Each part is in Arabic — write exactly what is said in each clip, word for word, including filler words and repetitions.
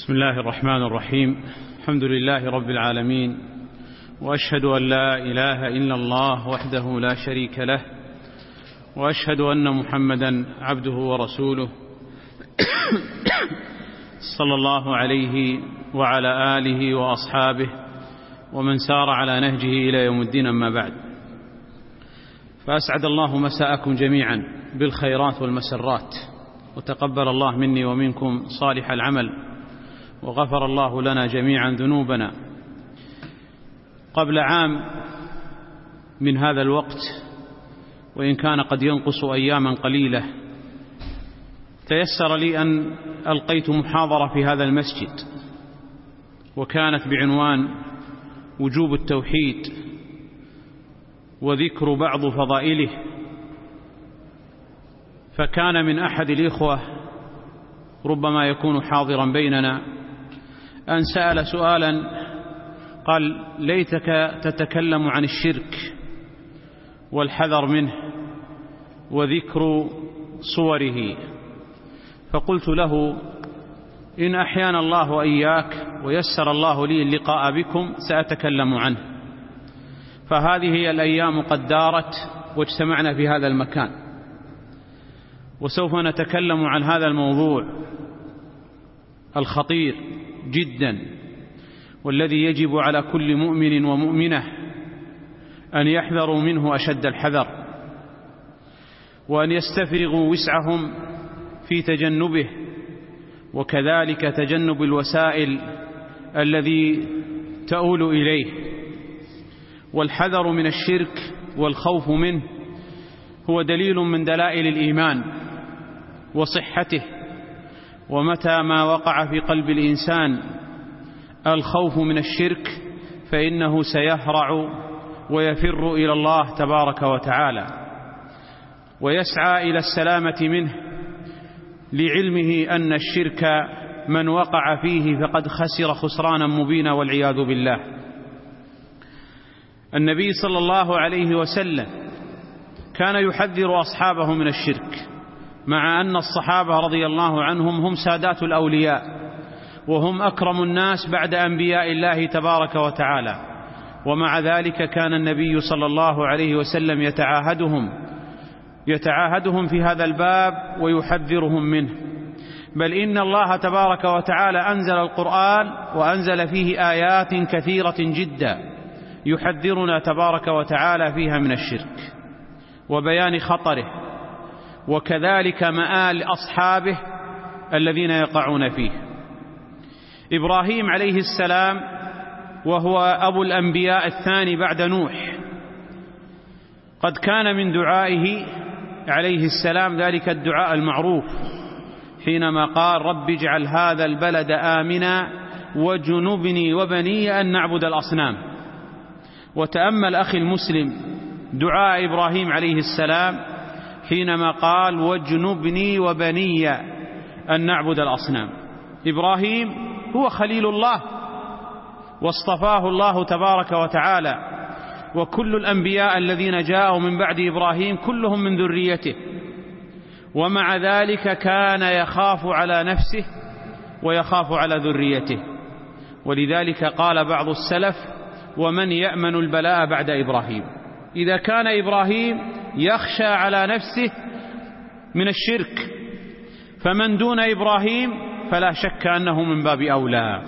بسم الله الرحمن الرحيم. الحمد لله رب العالمين، وأشهد أن لا إله إلا الله وحده لا شريك له، وأشهد أن محمدا عبده ورسوله صلى الله عليه وعلى آله وأصحابه ومن سار على نهجه إلى يوم الدين، أما بعد، فأسعد الله مساءكم جميعا بالخيرات والمسرات، وتقبل الله مني ومنكم صالح العمل، وغفر الله لنا جميعا ذنوبنا. قبل عام من هذا الوقت، وإن كان قد ينقص أياما قليلة، تيسر لي أن ألقيت محاضرة في هذا المسجد، وكانت بعنوان وجوب التوحيد وذكر بعض فضائله. فكان من أحد الإخوة ربما يكون حاضرا بيننا أن سأل سؤالا، قال: ليتك تتكلم عن الشرك والحذر منه وذكر صوره. فقلت له: إن أحيانا الله وإياك ويسر الله لي اللقاء بكم سأتكلم عنه. فهذه هي الأيام قد دارت واجتمعنا في هذا المكان، وسوف نتكلم عن هذا الموضوع الخطير جدا، والذي يجب على كل مؤمن ومؤمنة أن يحذروا منه أشد الحذر، وأن يستفرغوا وسعهم في تجنبه، وكذلك تجنب الوسائل الذي تؤول إليه. والحذر من الشرك والخوف منه هو دليل من دلائل الإيمان وصحته. ومتى ما وقع في قلب الإنسان الخوف من الشرك فإنه سيهرع ويفر إلى الله تبارك وتعالى، ويسعى إلى السلامة منه، لعلمه أن الشرك من وقع فيه فقد خسر خسرانا مبينا والعياذ بالله. النبي صلى الله عليه وسلم كان يحذر أصحابه من الشرك، مع أن الصحابة رضي الله عنهم هم سادات الأولياء، وهم أكرم الناس بعد أنبياء الله تبارك وتعالى، ومع ذلك كان النبي صلى الله عليه وسلم يتعاهدهم يتعاهدهم في هذا الباب ويحذرهم منه. بل إن الله تبارك وتعالى أنزل القرآن وأنزل فيه آيات كثيرة جدا يحذرنا تبارك وتعالى فيها من الشرك وبيان خطره، وكذلك مآل أصحابه الذين يقعون فيه. إبراهيم عليه السلام، وهو أبو الأنبياء الثاني بعد نوح، قد كان من دعائه عليه السلام ذلك الدعاء المعروف حينما قال: رب اجعل هذا البلد آمنا واجنبني وبني أن نعبد الأصنام. وتأمل أخي المسلم دعاء إبراهيم عليه السلام حينما قال: واجنبني وبني أن نعبد الأصنام. إبراهيم هو خليل الله، واصطفاه الله تبارك وتعالى، وكل الأنبياء الذين جاءوا من بعد إبراهيم كلهم من ذريته، ومع ذلك كان يخاف على نفسه ويخاف على ذريته. ولذلك قال بعض السلف: ومن يأمن البلاء بعد إبراهيم؟ إذا كان إبراهيم يخشى على نفسه من الشرك، فمن دون إبراهيم فلا شك أنه من باب أولى.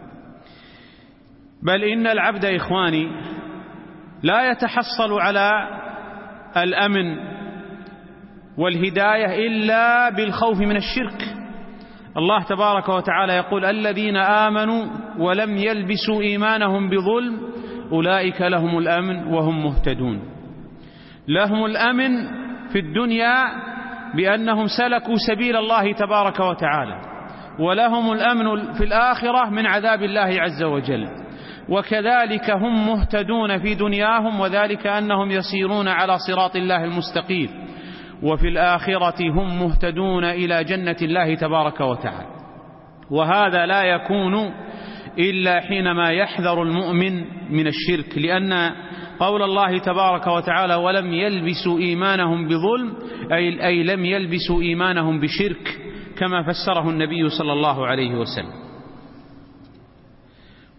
بل إن العبد إخواني لا يتحصل على الأمن والهداية إلا بالخوف من الشرك. الله تبارك وتعالى يقول: الذين آمنوا ولم يلبسوا إيمانهم بظلم أولئك لهم الأمن وهم مهتدون. لهم الأمن في الدنيا بأنهم سلكوا سبيل الله تبارك وتعالى، ولهم الأمن في الآخرة من عذاب الله عز وجل. وكذلك هم مهتدون في دنياهم، وذلك أنهم يسيرون على صراط الله المستقيم، وفي الآخرة هم مهتدون إلى جنة الله تبارك وتعالى. وهذا لا يكون إلا حينما يحذر المؤمن من الشرك، لأن قول الله تبارك وتعالى: ولم يلبسوا إيمانهم بظلم، أي, أي لم يلبسوا إيمانهم بشرك، كما فسره النبي صلى الله عليه وسلم.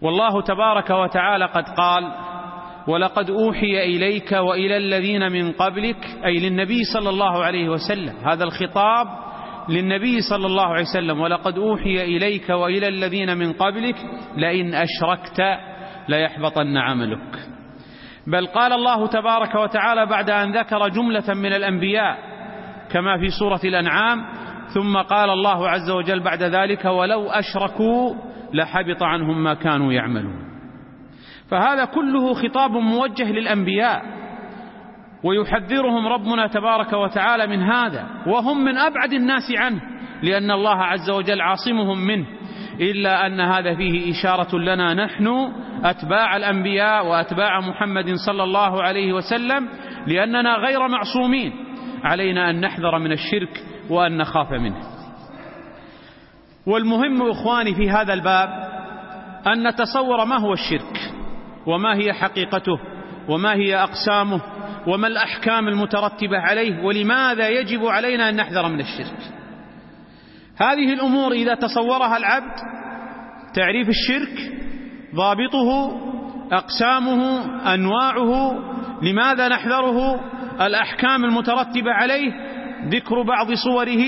والله تبارك وتعالى قد قال: ولقد أوحي إليك وإلى الذين من قبلك، أي للنبي صلى الله عليه وسلم، هذا الخطاب للنبي صلى الله عليه وسلم: ولقد أوحي إليك وإلى الذين من قبلك لئن أشركت ليحبطن عملك. بل قال الله تبارك وتعالى بعد أن ذكر جملة من الأنبياء كما في سورة الأنعام، ثم قال الله عز وجل بعد ذلك: ولو أشركوا لحبط عنهم ما كانوا يعملون. فهذا كله خطاب موجه للأنبياء، ويحذرهم ربنا تبارك وتعالى من هذا، وهم من أبعد الناس عنه، لأن الله عز وجل عاصمهم منه، إلا أن هذا فيه إشارة لنا نحن أتباع الأنبياء وأتباع محمد صلى الله عليه وسلم، لأننا غير معصومين، علينا أن نحذر من الشرك وأن نخاف منه. والمهم إخواني في هذا الباب أن نتصور ما هو الشرك، وما هي حقيقته، وما هي أقسامه، وما الأحكام المترتبة عليه، ولماذا يجب علينا أن نحذر من الشرك. هذه الأمور إذا تصورها العبد: تعريف الشرك، ضابطه، أقسامه، أنواعه، لماذا نحذره، الأحكام المترتبة عليه، ذكر بعض صوره،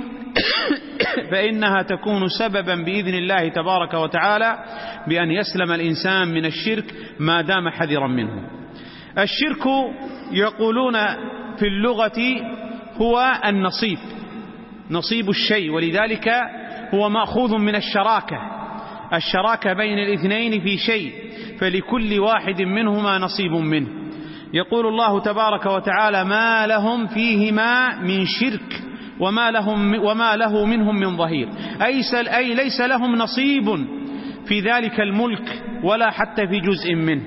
فإنها تكون سببا بإذن الله تبارك وتعالى بأن يسلم الإنسان من الشرك ما دام حذرا منه. الشرك يقولون في اللغة هو النصيب، نصيب الشيء، ولذلك هو مأخوذ من الشراكة، الشراكة بين الاثنين في شيء، فلكل واحد منهما نصيب منه. يقول الله تبارك وتعالى: ما لهم فيهما من شرك وما لهم وما له منهم من ظهير، أي ليس لهم نصيب في ذلك الملك ولا حتى في جزء منه.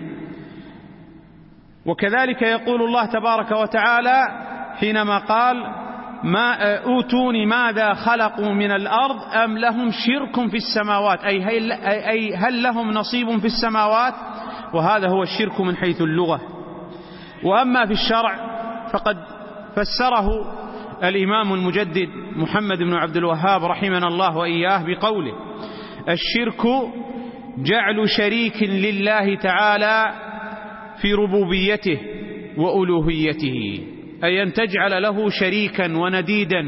وكذلك يقول الله تبارك وتعالى حينما قال: ما أوتوني ماذا خلقوا من الأرض أم لهم شرك في السماوات، أي هل لهم نصيب في السماوات، وهذا هو الشرك من حيث اللغة. وأما في الشرع فقد فسره الإمام المجدد محمد بن عبد الوهاب رحمنا الله وإياه بقوله: الشرك جعل شريك لله تعالى في ربوبيته وألوهيته، أي أن تجعل له شريكا ونديدا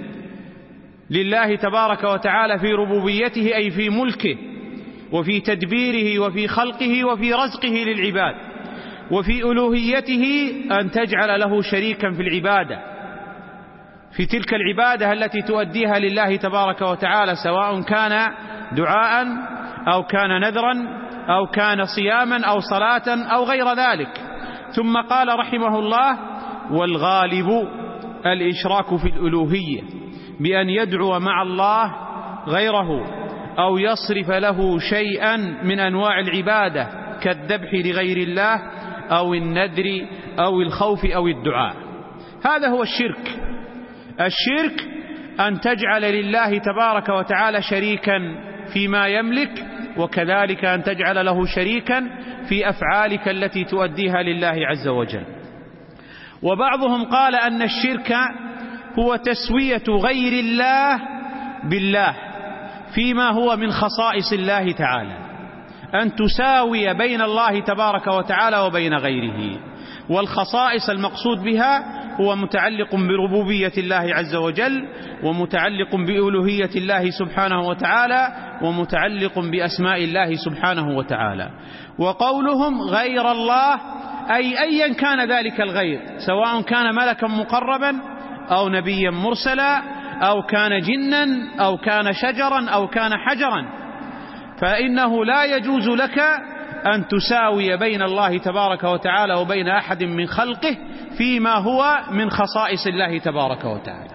لله تبارك وتعالى في ربوبيته، أي في ملكه وفي تدبيره وفي خلقه وفي رزقه للعباد، وفي ألوهيته أن تجعل له شريكا في العبادة، في تلك العبادة التي تؤديها لله تبارك وتعالى، سواء كان دعاء أو كان نذرا أو كان صياما أو صلاة أو غير ذلك. ثم قال رحمه الله: والغالب الإشراك في الألوهية، بأن يدعو مع الله غيره أو يصرف له شيئا من أنواع العبادة كالذبح لغير الله أو النذر أو الخوف أو الدعاء. هذا هو الشرك. الشرك أن تجعل لله تبارك وتعالى شريكا فيما يملك، وكذلك أن تجعل له شريكا في أفعالك التي تؤديها لله عز وجل. وبعضهم قال أن الشرك هو تسوية غير الله بالله فيما هو من خصائص الله تعالى، أن تساوي بين الله تبارك وتعالى وبين غيره. والخصائص المقصود بها هو متعلق بربوبية الله عز وجل، ومتعلق بألوهية الله سبحانه وتعالى، ومتعلق بأسماء الله سبحانه وتعالى. وقولهم غير الله أي أيا كان ذلك الغير، سواء كان ملكا مقربا أو نبيا مرسلا أو كان جنا أو كان شجرا أو كان حجرا، فإنه لا يجوز لك أن تساوي بين الله تبارك وتعالى وبين أحد من خلقه فيما هو من خصائص الله تبارك وتعالى.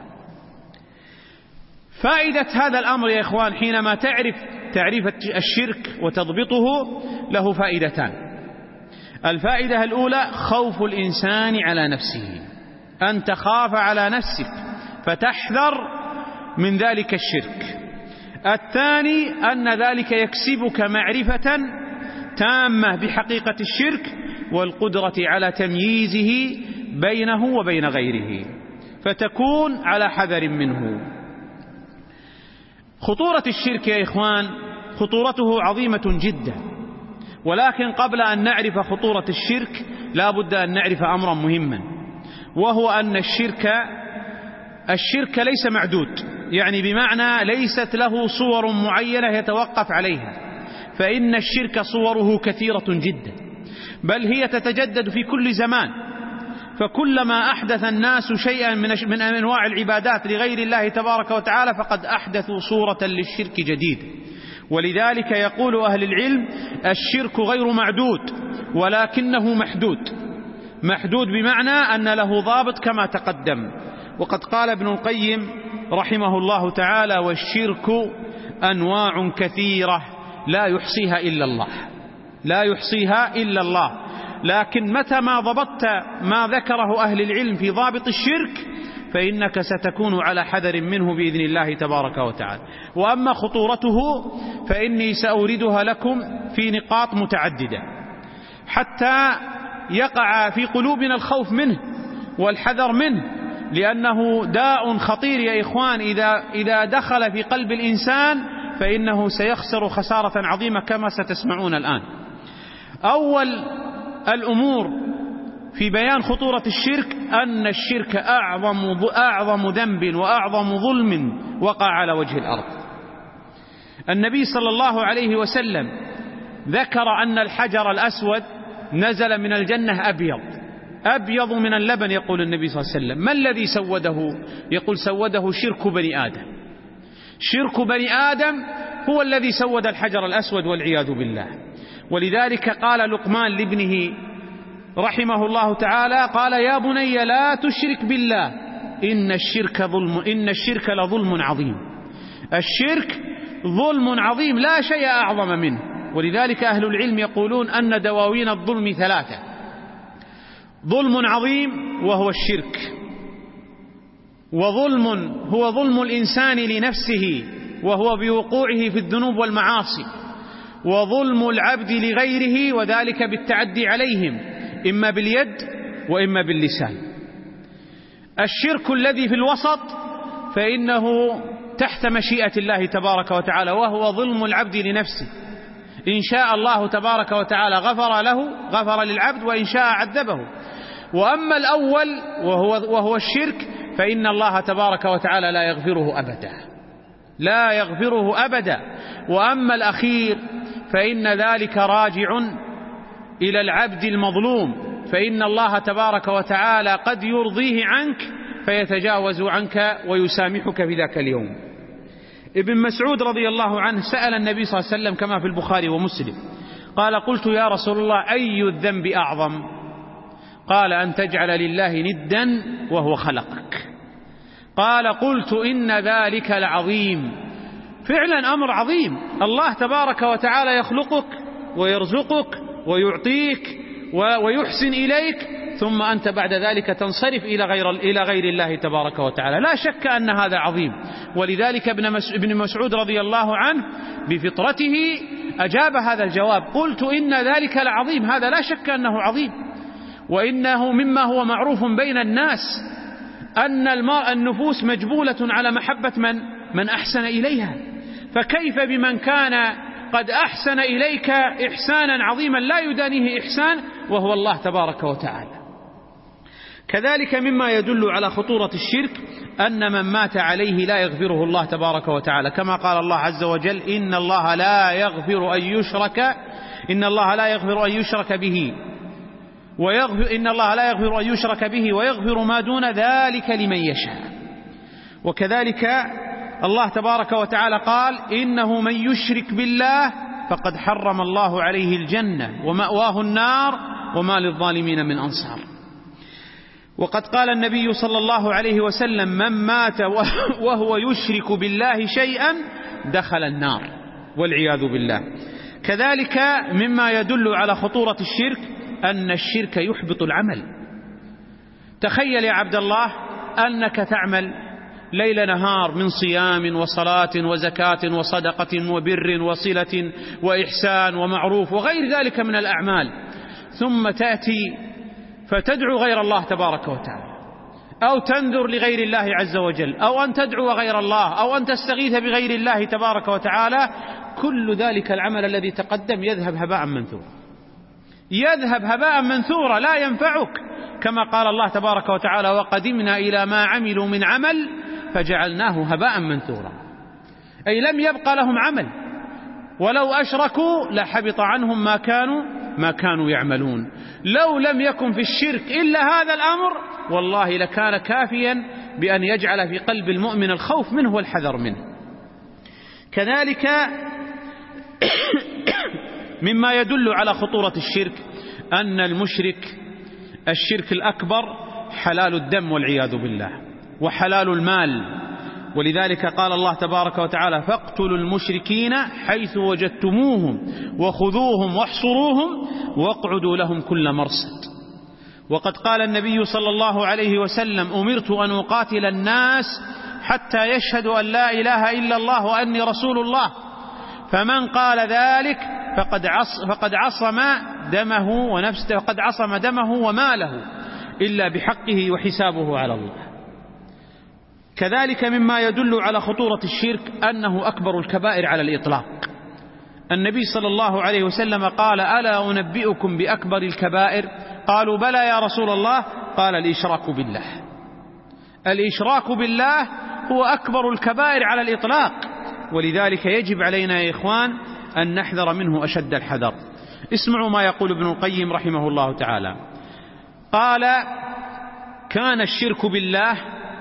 فائدة هذا الأمر يا إخوان حينما تعرف تعريف الشرك وتضبطه له فائدتان. الفائدة الأولى: خوف الإنسان على نفسه، أن تخاف على نفسك فتحذر من ذلك الشرك. الثاني أن ذلك يكسبك معرفة تامة بحقيقة الشرك والقدرة على تمييزه بينه وبين غيره، فتكون على حذر منه. خطورة الشرك يا إخوان خطورته عظيمة جدا، ولكن قبل أن نعرف خطورة الشرك لا بد أن نعرف أمرا مهما، وهو أن الشرك الشرك ليس معدود، يعني بمعنى ليست له صور معينة يتوقف عليها، فإن الشرك صوره كثيرة جدا، بل هي تتجدد في كل زمان. فكلما أحدث الناس شيئا من أنواع العبادات لغير الله تبارك وتعالى فقد أحدثوا صورة للشرك جديدة. ولذلك يقول أهل العلم: الشرك غير معدود ولكنه محدود. محدود بمعنى أن له ضابط كما تقدم. وقد قال ابن القيم رحمه الله تعالى: والشرك أنواع كثيرة لا يحصيها إلا الله، لا يحصيها إلا الله. لكن متى ما ضبطت ما ذكره أهل العلم في ضابط الشرك فإنك ستكون على حذر منه بإذن الله تبارك وتعالى. وأما خطورته فإني سأوردها لكم في نقاط متعددة حتى يقع في قلوبنا الخوف منه والحذر منه، لأنه داء خطير يا إخوان. إذا, إذا دخل في قلب الإنسان فإنه سيخسر خسارة عظيمة كما ستسمعون الآن. أول الأمور في بيان خطورة الشرك أن الشرك أعظم, أعظم ذنب وأعظم ظلم وقع على وجه الأرض. النبي صلى الله عليه وسلم ذكر أن الحجر الأسود نزل من الجنة أبيض أبيض من اللبن، يقول النبي صلى الله عليه وسلم: ما الذي سوده؟ يقول: سوده شرك بني آدم. شرك بني آدم هو الذي سود الحجر الأسود والعياذ بالله. ولذلك قال لقمان لابنه رحمه الله تعالى، قال: يا بني لا تشرك بالله إن الشرك ظلم إن الشرك لظلم عظيم. الشرك ظلم عظيم لا شيء أعظم منه. ولذلك أهل العلم يقولون أن دواوين الظلم ثلاثة: ظلم عظيم وهو الشرك، وظلم هو ظلم الإنسان لنفسه وهو بوقوعه في الذنوب والمعاصي، وظلم العبد لغيره وذلك بالتعدي عليهم إما باليد وإما باللسان. الشرك الذي في الوسط فإنه تحت مشيئة الله تبارك وتعالى، وهو ظلم العبد لنفسه. إن شاء الله تبارك وتعالى غفر له، غفر للعبد، وإن شاء عذبه. وأما الأول وهو, وهو الشرك فإن الله تبارك وتعالى لا يغفره أبدا، لا يغفره أبدا. وأما الأخير فإن ذلك راجع إلى العبد المظلوم، فإن الله تبارك وتعالى قد يرضيه عنك فيتجاوز عنك ويسامحك في ذاك اليوم. ابن مسعود رضي الله عنه سأل النبي صلى الله عليه وسلم كما في البخاري ومسلم، قال: قلت يا رسول الله أي الذنب أعظم؟ قال: أن تجعل لله ندا وهو خلقك. قال: قلت إن ذلك لعظيم. فعلا أمر عظيم. الله تبارك وتعالى يخلقك ويرزقك ويعطيك ويحسن إليك، ثم أنت بعد ذلك تنصرف إلى غير, إلى غير الله تبارك وتعالى. لا شك أن هذا عظيم. ولذلك ابن مسعود رضي الله عنه بفطرته أجاب هذا الجواب: قلت إن ذلك لعظيم. هذا لا شك أنه عظيم، وإنه مما هو معروف بين الناس أن النفوس مجبولة على محبة من, من أحسن إليها، فكيف بمن كان قد أحسن إليك إحسانا عظيما لا يدانيه إحسان وهو الله تبارك وتعالى. كذلك مما يدل على خطورة الشرك أن من مات عليه لا يغفره الله تبارك وتعالى، كما قال الله عز وجل: إن الله لا يغفر أن يشرك إن الله لا يغفر أن يشرك به ويغفر إن الله لا يغفر أن يشرك به ويغفر ما دون ذلك لمن يشاء. وكذلك الله تبارك وتعالى قال: إنه من يشرك بالله فقد حرم الله عليه الجنة ومأواه النار وما للظالمين من أنصار. وقد قال النبي صلى الله عليه وسلم: من مات وهو يشرك بالله شيئا دخل النار والعياذ بالله. كذلك مما يدل على خطورة الشرك أن الشرك يحبط العمل. تخيل يا عبد الله أنك تعمل ليل نهار من صيام وصلاة وزكاة وصدقة وبر وصلة وإحسان ومعروف وغير ذلك من الأعمال، ثم تأتي فتدعو غير الله تبارك وتعالى، أو تنذر لغير الله عز وجل، أو أن تدعو غير الله، أو أن تستغيث بغير الله تبارك وتعالى، كل ذلك العمل الذي تقدم يذهب هباء منثورا، يذهب هباء منثورا لا ينفعك، كما قال الله تبارك وتعالى: وقدمنا إلى ما عملوا من عمل فجعلناه هباء منثورا، أي لم يبق لهم عمل، ولو أشركوا لحبط عنهم ما كانوا ما كانوا يعملون. لو لم يكن في الشرك إلا هذا الأمر والله لكان كافيا بأن يجعل في قلب المؤمن الخوف منه والحذر منه. كذلك مما يدل على خطورة الشرك أن المشرك الشرك الأكبر حلال الدم والعياذ بالله، وحلال المال، ولذلك قال الله تبارك وتعالى: فاقتلوا المشركين حيث وجدتموهم وخذوهم واحصروهم واقعدوا لهم كل مرصد. وقد قال النبي صلى الله عليه وسلم: أمرت أن أقاتل الناس حتى يشهدوا أن لا إله إلا الله وأني رسول الله، فمن قال ذلك فقد عص فقد عصم دمه ونفسه فقد عصم دمه وماله إلا بحقه وحسابه على الله. كذلك مما يدل على خطورة الشرك أنه أكبر الكبائر على الإطلاق. النبي صلى الله عليه وسلم قال: ألا أنبئكم بأكبر الكبائر؟ قالوا: بلى يا رسول الله. قال: الإشراك بالله. الإشراك بالله هو أكبر الكبائر على الإطلاق، ولذلك يجب علينا يا إخوان أن نحذر منه أشد الحذر. اسمعوا ما يقول ابن القيم رحمه الله تعالى، قال: كان الشرك بالله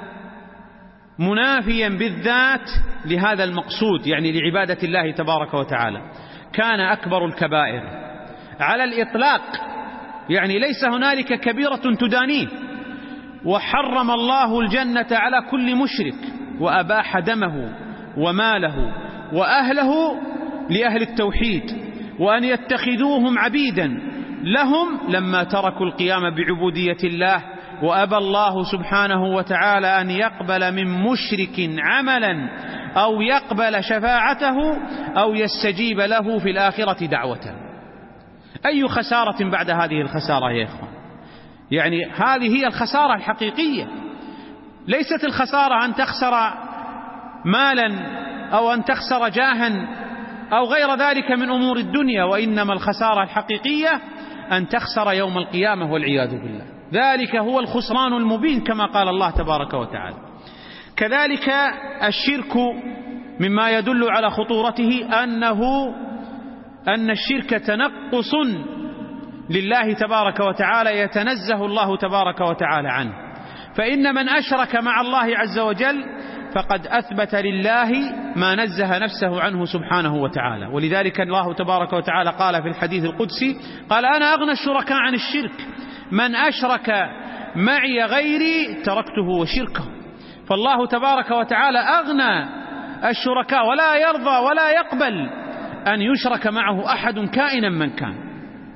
منافيا بالذات لهذا المقصود، يعني لعبادة الله تبارك وتعالى، كان أكبر الكبائر على الإطلاق، يعني ليس هنالك كبيرة تدانيه. وحرم الله الجنة على كل مشرك، وأباح دمه وماله وأهله لأهل التوحيد، وأن يتخذوهم عبيدا لهم لما تركوا القيام بعبودية الله. وأبى الله سبحانه وتعالى أن يقبل من مشرك عملا أو يقبل شفاعته أو يستجيب له في الآخرة دعوته. أي خسارة بعد هذه الخسارة يا إخوان؟ يعني هذه هي الخسارة الحقيقية، ليست الخسارة أن تخسر مالا أو أن تخسر جاها أو غير ذلك من أمور الدنيا، وإنما الخسارة الحقيقية أن تخسر يوم القيامة والعياذ بالله. ذلك هو الخسران المبين كما قال الله تبارك وتعالى. كذلك الشرك مما يدل على خطورته أنه أن الشرك تنقص لله تبارك وتعالى يتنزه الله تبارك وتعالى عنه، فإن من أشرك مع الله عز وجل فقد أثبت لله ما نزه نفسه عنه سبحانه وتعالى. ولذلك الله تبارك وتعالى قال في الحديث القدسي: قال: أنا أغنى الشركاء عن الشرك، من أشرك معي غيري تركته وشركه. فالله تبارك وتعالى أغنى الشركاء، ولا يرضى ولا يقبل أن يشرك معه أحد كائنا من كان.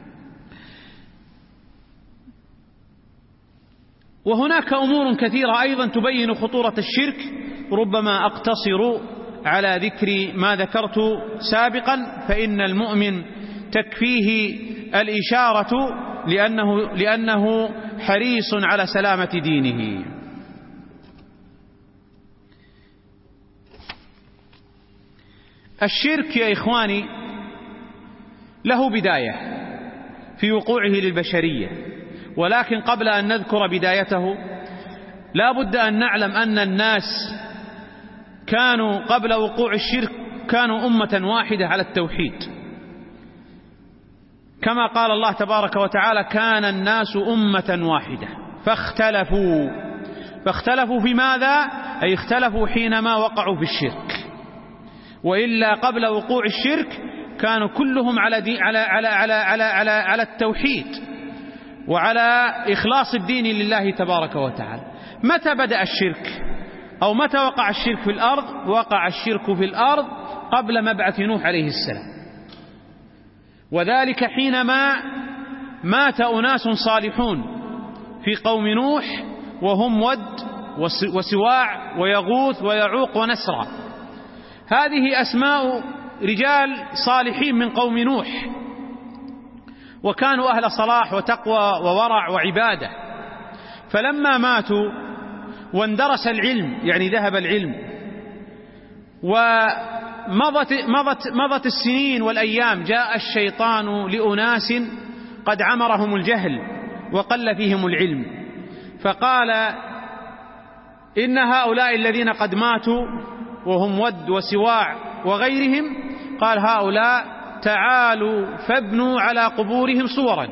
وهناك أمور كثيرة أيضا تبين خطورة الشرك، ربما أقتصر على ذكر ما ذكرت سابقا، فإن المؤمن تكفيه الإشارة لأنه, لأنه حريص على سلامة دينه. الشرك يا إخواني له بداية في وقوعه للبشرية، ولكن قبل أن نذكر بدايته لا بد أن نعلم أن الناس كانوا قبل وقوع الشرك كانوا أمة واحدة على التوحيد، كما قال الله تبارك وتعالى: كان الناس أمة واحدة فاختلفوا. فاختلفوا في ماذا؟ أي اختلفوا حينما وقعوا في الشرك، وإلا قبل وقوع الشرك كانوا كلهم على دي على على على على على, على التوحيد وعلى إخلاص الدين لله تبارك وتعالى. متى بدأ الشرك أو متى وقع الشرك في الأرض؟ وقع الشرك في الأرض قبل مبعث نوح عليه السلام، وذلك حينما مات أناس صالحون في قوم نوح، وهم ود وسواع ويغوث ويعوق ونسرا. هذه أسماء رجال صالحين من قوم نوح، وكانوا أهل صلاح وتقوى وورع وعبادة. فلما ماتوا واندرس العلم، يعني ذهب العلم مضت, مضت, مضت السنين والأيام، جاء الشيطان لأناس قد عمرهم الجهل وقل فيهم العلم، فقال إن هؤلاء الذين قد ماتوا وهم ود وسواع وغيرهم، قال هؤلاء تعالوا فابنوا على قبورهم صورا.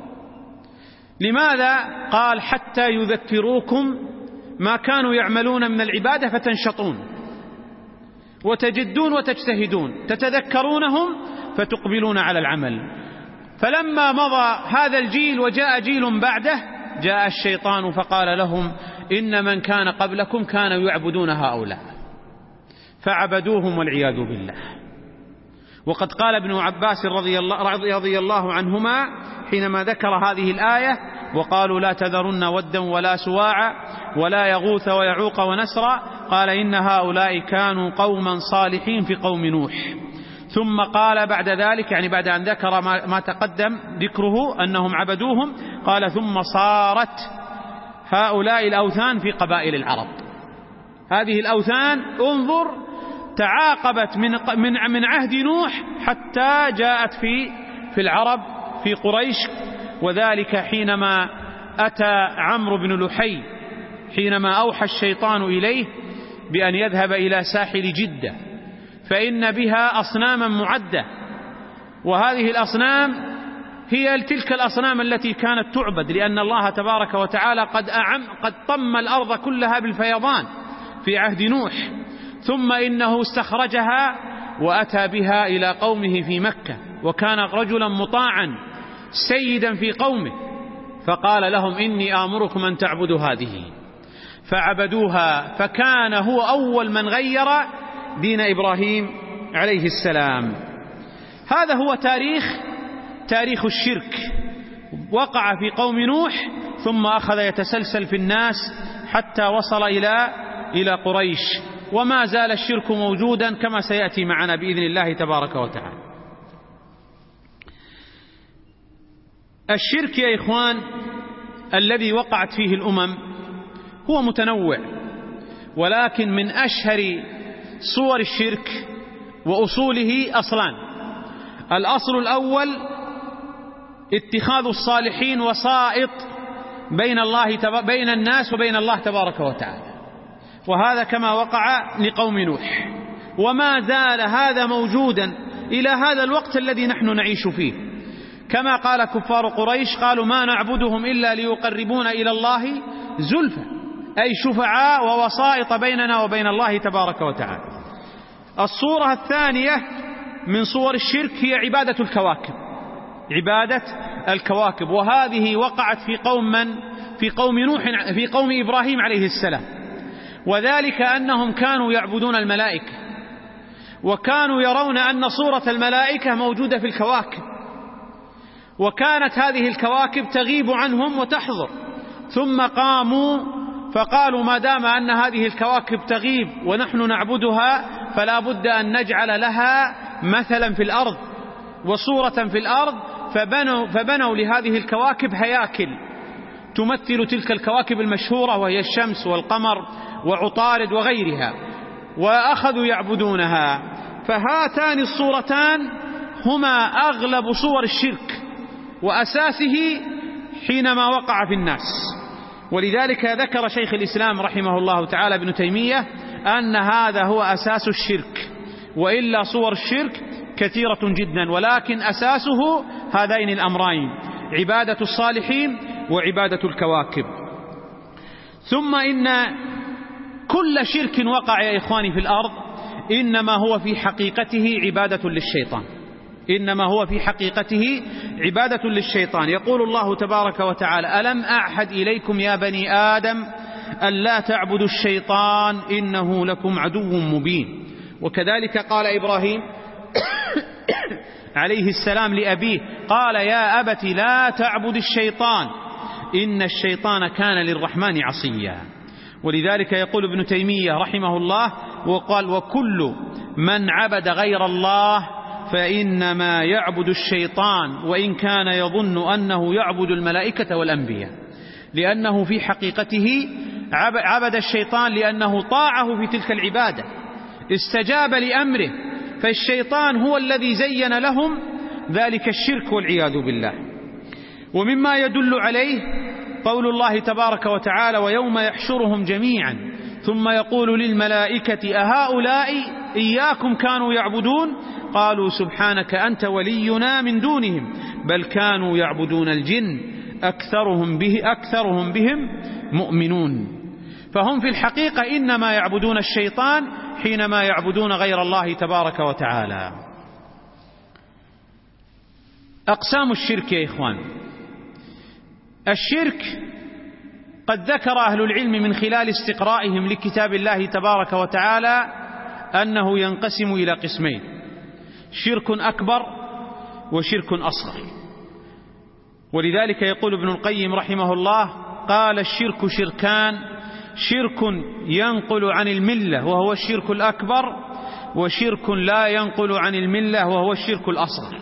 لماذا؟ قال حتى يذكروكم ما كانوا يعملون من العبادة فتنشطون وتجدون وتجتهدون، تتذكرونهم فتقبلون على العمل. فلما مضى هذا الجيل وجاء جيل بعده، جاء الشيطان فقال لهم إن من كان قبلكم كانوا يعبدون هؤلاء فعبدوهم والعياذ بالله. وقد قال ابن عباس رضي الله, رضي الله عنهما حينما ذكر هذه الآية: وقالوا لا تذرن ودا ولا سواعا ولا يغوث ويعوق ونسرا، قال إن هؤلاء كانوا قوما صالحين في قوم نوح. ثم قال بعد ذلك، يعني بعد أن ذكر ما تقدم ذكره أنهم عبدوهم، قال ثم صارت هؤلاء الأوثان في قبائل العرب. هذه الأوثان انظر تعاقبت من من عهد نوح حتى جاءت في في العرب في قريش. وذلك حينما أتى عمرو بن لحي، حينما أوحى الشيطان إليه بأن يذهب إلى ساحل جدة، فإن بها أصناما معدة، وهذه الأصنام هي تلك الأصنام التي كانت تعبد، لأن الله تبارك وتعالى قد أعم قد طم الأرض كلها بالفيضان في عهد نوح، ثم إنه استخرجها وأتى بها إلى قومه في مكة، وكان رجلا مطاعا سيدا في قومه، فقال لهم إني آمركم أن تعبدوا هذه، فعبدوها، فكان هو أول من غير دين إبراهيم عليه السلام. هذا هو تاريخ تاريخ الشرك، وقع في قوم نوح ثم أخذ يتسلسل في الناس حتى وصل إلى إلى قريش، وما زال الشرك موجودا كما سيأتي معنا بإذن الله تبارك وتعالى. الشرك يا إخوان الذي وقعت فيه الأمم هو متنوع، ولكن من أشهر صور الشرك وأصوله أصلان. الأصل الأول اتخاذ الصالحين وسائط بين الله بين الناس وبين الله تبارك وتعالى، وهذا كما وقع لقوم نوح، وما زال هذا موجودا إلى هذا الوقت الذي نحن نعيش فيه. كما قال كفار قريش قالوا ما نعبدهم إلا ليقربون إلى الله زلفى، أي شفعاء ووسائط بيننا وبين الله تبارك وتعالى. الصورة الثانية من صور الشرك هي عبادة الكواكب، عبادة الكواكب، وهذه وقعت في قوم من؟ في قوم نوح، في قوم إبراهيم عليه السلام، وذلك أنهم كانوا يعبدون الملائكة، وكانوا يرون أن صورة الملائكة موجودة في الكواكب، وكانت هذه الكواكب تغيب عنهم وتحضر، ثم قاموا فقالوا ما دام أن هذه الكواكب تغيب ونحن نعبدها فلا بد أن نجعل لها مثلا في الأرض وصورة في الأرض، فبنوا, فبنوا لهذه الكواكب هياكل تمثل تلك الكواكب المشهورة، وهي الشمس والقمر وعطارد وغيرها، وأخذوا يعبدونها. فهاتان الصورتان هما أغلب صور الشرك وأساسه حينما وقع في الناس. ولذلك ذكر شيخ الإسلام رحمه الله تعالى ابن تيمية أن هذا هو أساس الشرك، وإلا صور الشرك كثيرة جدا، ولكن أساسه هذين الأمرين: عبادة الصالحين وعبادة الكواكب. ثم إن كل شرك وقع يا إخواني في الأرض إنما هو في حقيقته عبادة للشيطان، إنما هو في حقيقته عبادة للشيطان. يقول الله تبارك وتعالى: ألم أعهد إليكم يا بني آدم ألا تعبدوا الشيطان إنه لكم عدو مبين. وكذلك قال إبراهيم عليه السلام لأبيه، قال يا أبت لا تعبد الشيطان إن الشيطان كان للرحمن عصيا. ولذلك يقول ابن تيمية رحمه الله وقال: وكل من عبد غير الله فإنما يعبد الشيطان وإن كان يظن أنه يعبد الملائكة والأنبياء، لأنه في حقيقته عبد الشيطان لأنه طاعه في تلك العبادة، استجاب لأمره فالشيطان هو الذي زين لهم ذلك الشرك والعياذ بالله. ومما يدل عليه قول الله تبارك وتعالى: ويوم يحشرهم جميعا ثم يقول للملائكة أهؤلاء إياكم كانوا يعبدون قالوا سبحانك أنت ولينا من دونهم بل كانوا يعبدون الجن أكثرهم به أكثرهم بهم مؤمنون. فهم في الحقيقة إنما يعبدون الشيطان حينما يعبدون غير الله تبارك وتعالى. أقسام الشرك يا إخوان: الشرك قد ذكر أهل العلم من خلال استقرائهم لكتاب الله تبارك وتعالى أنه ينقسم إلى قسمين: شرك أكبر وشرك أصغر. ولذلك يقول ابن القيم رحمه الله: قال الشرك شركان: شرك ينقل عن الملة وهو الشرك الأكبر، وشرك لا ينقل عن الملة وهو الشرك الأصغر.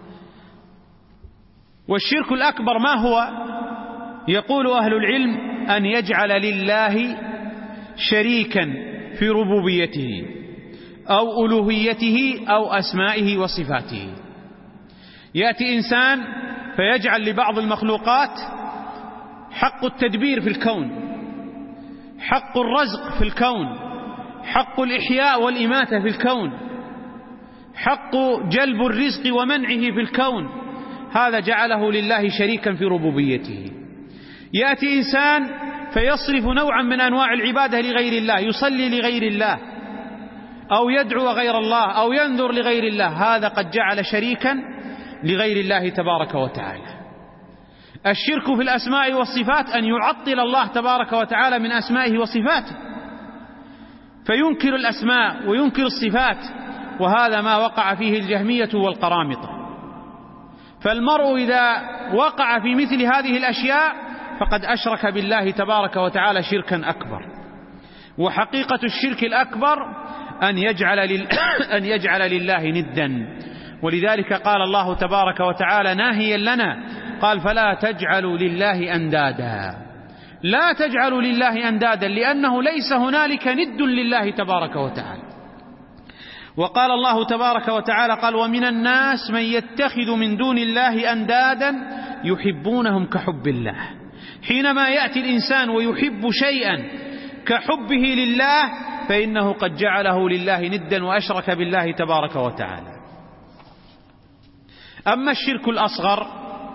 والشرك الأكبر ما هو؟ يقول أهل العلم: أن يجعل لله شريكا في ربوبيته أو ألوهيته أو أسمائه وصفاته. يأتي إنسان فيجعل لبعض المخلوقات حق التدبير في الكون، حق الرزق في الكون، حق الإحياء والإماتة في الكون، حق جلب الرزق ومنعه في الكون، هذا جعله لله شريكا في ربوبيته. يأتي إنسان فيصرف نوعا من أنواع العبادة لغير الله، يصلي لغير الله أو يدعو غير الله أو ينذر لغير الله، هذا قد جعل شريكا لغير الله تبارك وتعالى. الشرك في الأسماء والصفات أن يعطل الله تبارك وتعالى من أسمائه وصفاته، فينكر الأسماء وينكر الصفات، وهذا ما وقع فيه الجهمية والقرامطة. فالمرء إذا وقع في مثل هذه الأشياء فقد أشرك بالله تبارك وتعالى شركا أكبر. وحقيقة الشرك الأكبر أن يجعل, لل... أن يجعل لله ندا. ولذلك قال الله تبارك وتعالى ناهيا لنا، قال: فلا تجعلوا لله أندادا. لا تجعلوا لله أندادا، لأنه ليس هنالك ند لله تبارك وتعالى. وقال الله تبارك وتعالى: قال: ومن الناس من يتخذ من دون الله أندادا يحبونهم كحب الله. حينما يأتي الإنسان ويحب شيئا كحبه لله فإنه قد جعله لله ندا وأشرك بالله تبارك وتعالى. أما الشرك الأصغر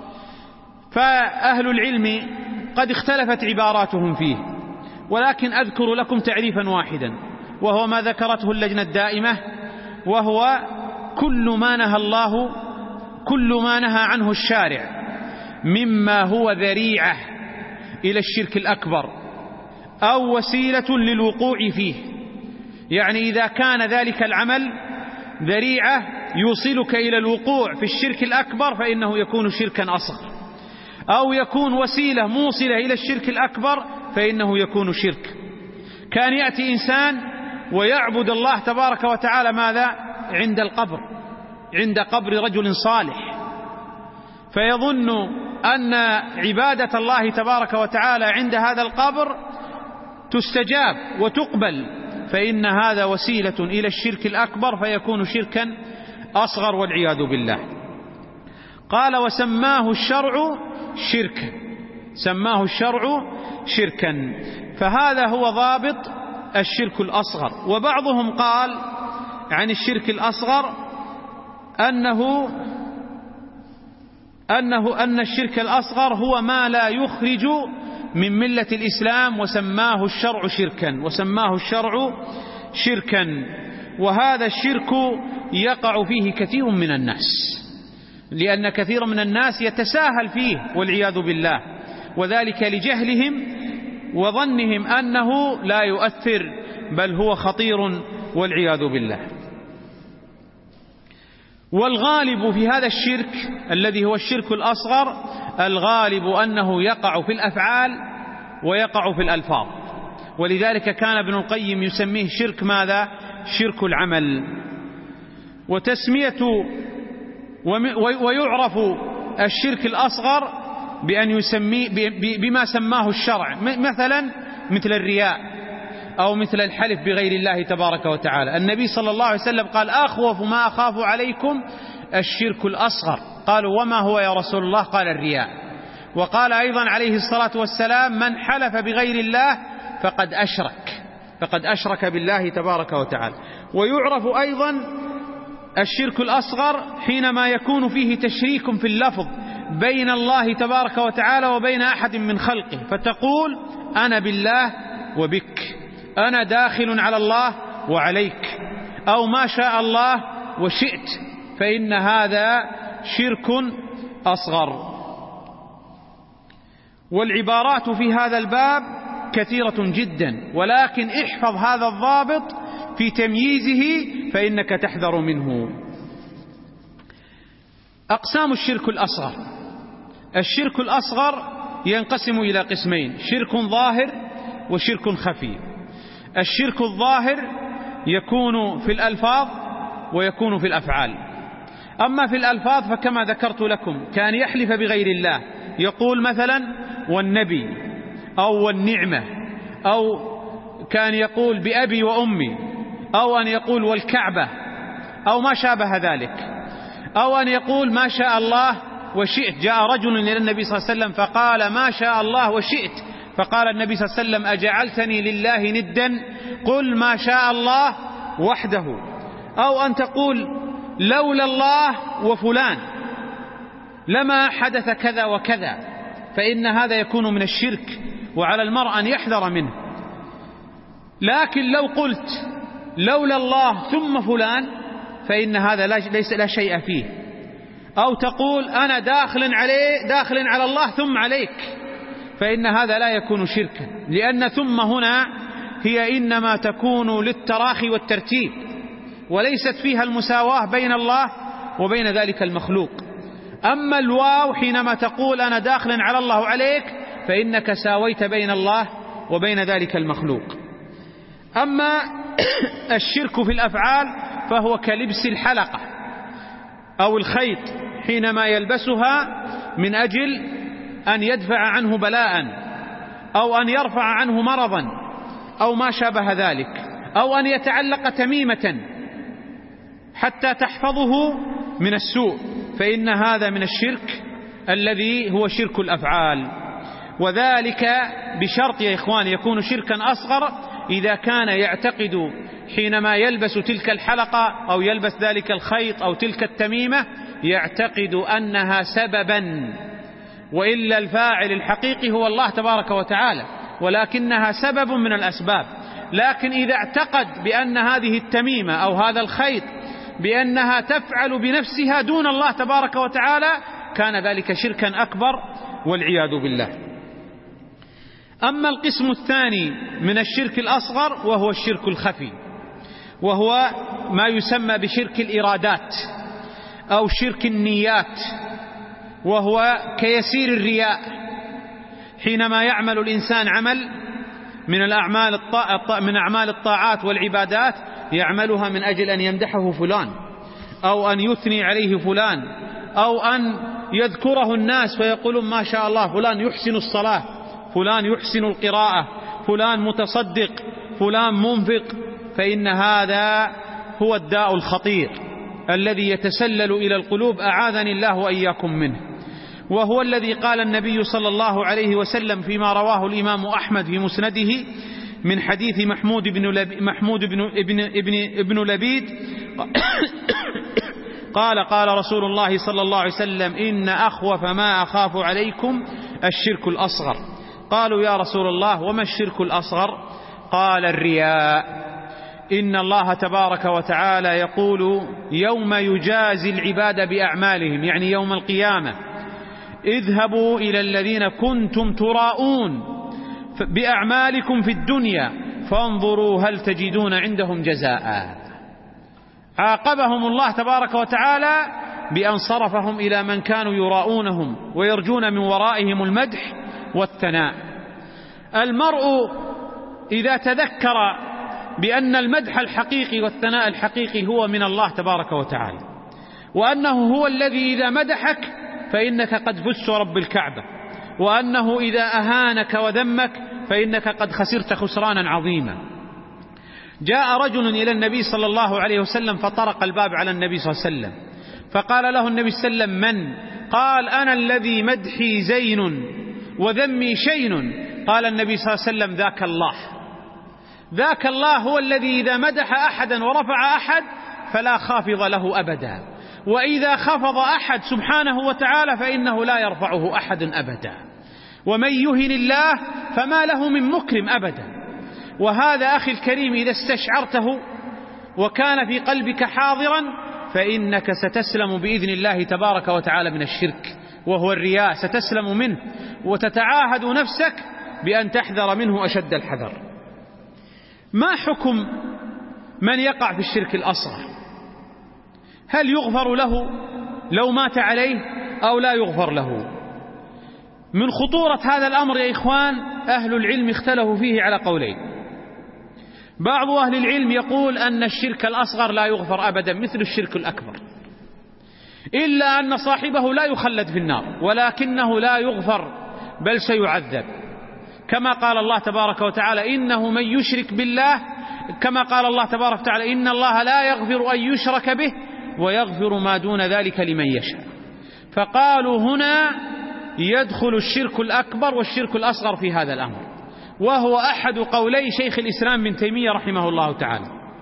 فأهل العلم قد اختلفت عباراتهم فيه، ولكن أذكر لكم تعريفا واحدا، وهو ما ذكرته اللجنة الدائمة، وهو كل ما نهى الله كل ما نهى عنه الشارع مما هو ذريعة إلى الشرك الأكبر أو وسيلة للوقوع فيه. يعني إذا كان ذلك العمل ذريعة يوصلك إلى الوقوع في الشرك الأكبر فإنه يكون شركا أصغر، أو يكون وسيلة موصلة إلى الشرك الأكبر فإنه يكون شرك. كان يأتي إنسان ويعبد الله تبارك وتعالى ماذا؟ عند القبر، عند قبر رجل صالح، فيظن أن عبادة الله تبارك وتعالى عند هذا القبر تستجاب وتقبل، فإن هذا وسيلة إلى الشرك الأكبر فيكون شركا أصغر والعياذ بالله. قال: وسماه الشرع شركا، سماه الشرع شركا. فهذا هو ضابط الشرك الأصغر. وبعضهم قال عن الشرك الأصغر أنه أنه أن الشرك الأصغر هو ما لا يخرج من ملة الإسلام، وسماه الشرع شركا وسماه الشرع شركا. وهذا الشرك يقع فيه كثير من الناس، لأن كثير من الناس يتساهل فيه والعياذ بالله، وذلك لجهلهم وظنهم أنه لا يؤثر بل هو خطير والعياذ بالله. والغالب في هذا الشرك الذي هو الشرك الأصغر، الغالب أنه يقع في الأفعال ويقع في الألفاظ. ولذلك كان ابن القيم يسميه شرك ماذا؟ شرك العمل. وتسمية ويعرف الشرك الأصغر بأن يسمي بما سماه الشرع، مثلا مثل الرياء أو مثل الحلف بغير الله تبارك وتعالى. النبي صلى الله عليه وسلم قال أخوف ما أخاف عليكم الشرك الأصغر. قالوا وما هو يا رسول الله؟ قال الرياء. وقال أيضا عليه الصلاة والسلام من حلف بغير الله فقد أشرك فقد أشرك بالله تبارك وتعالى. ويعرف أيضا الشرك الأصغر حينما يكون فيه تشريك في اللفظ بين الله تبارك وتعالى وبين أحد من خلقه، فتقول أنا بالله وبك، أنا داخل على الله وعليك، أو ما شاء الله وشئت، فإن هذا شرك أصغر. والعبارات في هذا الباب كثيرة جدا، ولكن احفظ هذا الضابط في تمييزه فإنك تحذر منه. أقسام الشرك الأصغر: الشرك الأصغر ينقسم إلى قسمين: شرك ظاهر وشرك خفي. الشرك الظاهر يكون في الألفاظ ويكون في الأفعال. أما في الألفاظ فكما ذكرت لكم كان يحلف بغير الله، يقول مثلا والنبي أو والنعمة، أو كان يقول بأبي وأمي، أو أن يقول والكعبة أو ما شابه ذلك، أو أن يقول ما شاء الله وشئت. جاء رجل إلى النبي صلى الله عليه وسلم فقال ما شاء الله وشئت، فقال النبي صلى الله عليه وسلم أجعلتني لله ندا؟ قل ما شاء الله وحده. أو أن تقول لولا الله وفلان لما حدث كذا وكذا، فإن هذا يكون من الشرك، وعلى المرء أن يحذر منه. لكن لو قلت لولا الله ثم فلان فإن هذا ليس لا شيء فيه. أو تقول أنا داخل عليه داخل على الله ثم عليك، فإن هذا لا يكون شركا، لأن ثم هنا هي إنما تكون للتراخي والترتيب، وليست فيها المساواة بين الله وبين ذلك المخلوق. أما الواو حينما تقول أنا داخل على الله عليك فإنك ساويت بين الله وبين ذلك المخلوق. أما الشرك في الأفعال فهو كلبس الحلقة أو الخيط حينما يلبسها من أجل أن يدفع عنه بلاء، أو أن يرفع عنه مرضا، أو ما شابه ذلك، أو أن يتعلق تميمة حتى تحفظه من السوء، فإن هذا من الشرك الذي هو شرك الأفعال. وذلك بشرط يا إخوان يكون شركا أصغر إذا كان يعتقد حينما يلبس تلك الحلقة أو يلبس ذلك الخيط أو تلك التميمة يعتقد أنها سببا، وإلا الفاعل الحقيقي هو الله تبارك وتعالى، ولكنها سبب من الأسباب. لكن إذا اعتقد بأن هذه التميمة أو هذا الخيط بأنها تفعل بنفسها دون الله تبارك وتعالى كان ذلك شركا أكبر والعياذ بالله. أما القسم الثاني من الشرك الأصغر وهو الشرك الخفي، وهو ما يسمى بشرك الإرادات أو شرك النيات، وهو كيسير الرياء، حينما يعمل الإنسان عمل من الأعمال الطاعة من أعمال الطاعات والعبادات يعملها من أجل أن يمدحه فلان، أو أن يثني عليه فلان، أو أن يذكره الناس فيقولون ما شاء الله فلان يحسن الصلاة، فلان يحسن القراءة، فلان متصدق، فلان منفق، فإن هذا هو الداء الخطير الذي يتسلل إلى القلوب، أعاذني الله وإياكم منه. وهو الذي قال النبي صلى الله عليه وسلم فيما رواه الإمام أحمد في مسنده من حديث محمود بن لبيد, محمود بن ابن, ابن, ابن لبيد قال قال رسول الله صلى الله عليه وسلم إن أخوف ما أخاف عليكم الشرك الأصغر. قالوا يا رسول الله وما الشرك الأصغر؟ قال الرياء. إن الله تبارك وتعالى يقول يوم يجازي العباد بأعمالهم، يعني يوم القيامة، اذهبوا إلى الذين كنتم تراءون بأعمالكم في الدنيا فانظروا هل تجدون عندهم جزاء. عاقبهم الله تبارك وتعالى بأن صرفهم إلى من كانوا يراءونهم ويرجون من ورائهم المدح والثناء. المرء إذا تذكر بأن المدح الحقيقي والثناء الحقيقي هو من الله تبارك وتعالى، وأنه هو الذي إذا مدحك فإنك قد فزت رب الكعبة، وأنه إذا أهانك وذمك فإنك قد خسرت خسرانا عظيما، جاء رجل إلى النبي صلى الله عليه وسلم فطرق الباب على النبي صلى الله عليه وسلم، فقال له النبي صلى الله عليه وسلم: من؟ قال: أنا الذي مدحي زين وذمي شين. قال النبي صلى الله عليه وسلم: ذاك الله، ذاك الله هو الذي إذا مدح أحدا ورفع أحد فلا خافض له أبدا، وإذا خفض أحد سبحانه وتعالى فإنه لا يرفعه أحد أبدا، ومن يهن الله فما له من مكرم أبدا. وهذا أخي الكريم إذا استشعرته وكان في قلبك حاضرا فإنك ستسلم بإذن الله تبارك وتعالى من الشرك وهو الرياء، ستسلم منه وتتعاهد نفسك بأن تحذر منه أشد الحذر. ما حكم من يقع في الشرك الأصغر؟ هل يغفر له لو مات عليه أو لا يغفر له؟ من خطورة هذا الأمر يا إخوان أهل العلم اختلفوا فيه على قولين. بعض أهل العلم يقول أن الشرك الأصغر لا يغفر أبدا مثل الشرك الأكبر، إلا أن صاحبه لا يخلد في النار ولكنه لا يغفر بل سيعذب، كما قال الله تبارك وتعالى: إنه من يشرك بالله، كما قال الله تبارك وتعالى: إن الله لا يغفر أن يشرك به ويغفر ما دون ذلك لمن يشاء. فقالوا هنا يدخل الشرك الأكبر والشرك الأصغر في هذا الأمر، وهو أحد قولي شيخ الإسلام ابن تيمية رحمه الله تعالى.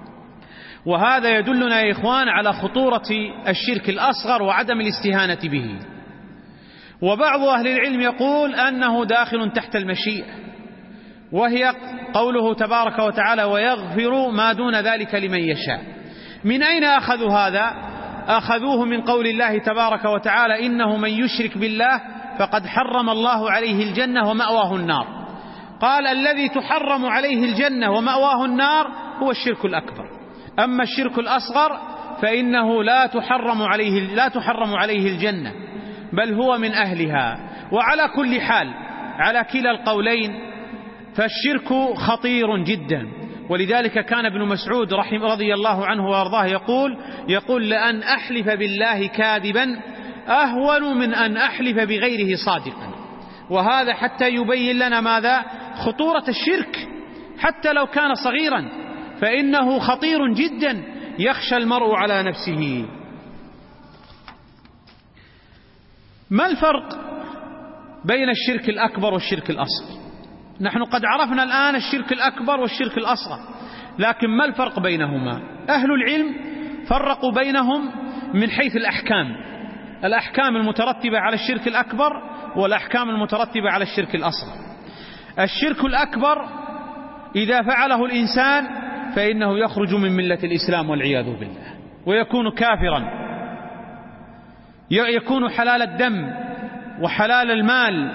وهذا يدلنا يا إخوان على خطورة الشرك الأصغر وعدم الاستهانة به. وبعض أهل العلم يقول أنه داخل تحت المشيئة، وهي قوله تبارك وتعالى: ويغفر ما دون ذلك لمن يشاء. من أين أخذوا هذا؟ أخذوه من قول الله تبارك وتعالى: إنه من يشرك بالله فقد حرم الله عليه الجنة ومأواه النار. قال: الذي تحرم عليه الجنة ومأواه النار هو الشرك الأكبر، أما الشرك الأصغر فإنه لا تحرم عليه لا تحرم عليه الجنة بل هو من أهلها. وعلى كل حال على كلا القولين فالشرك خطير جدا، ولذلك كان ابن مسعود رحمه رضي الله عنه وارضاه يقول يقول لأن أحلف بالله كاذبا أهون من أن أحلف بغيره صادقا. وهذا حتى يبين لنا ماذا؟ خطورة الشرك، حتى لو كان صغيرا فإنه خطير جدا يخشى المرء على نفسه. ما الفرق بين الشرك الأكبر والشرك الأصغر؟ نحن قد عرفنا الآن الشرك الأكبر والشرك الأصغر، لكن ما الفرق بينهما؟ أهل العلم فرقوا بينهم من حيث الأحكام، الأحكام المترتبة على الشرك الأكبر والأحكام المترتبة على الشرك الأصغر. الشرك الأكبر إذا فعله الإنسان فإنه يخرج من ملة الإسلام والعياذ بالله ويكون كافرا، يكون حلال الدم وحلال المال.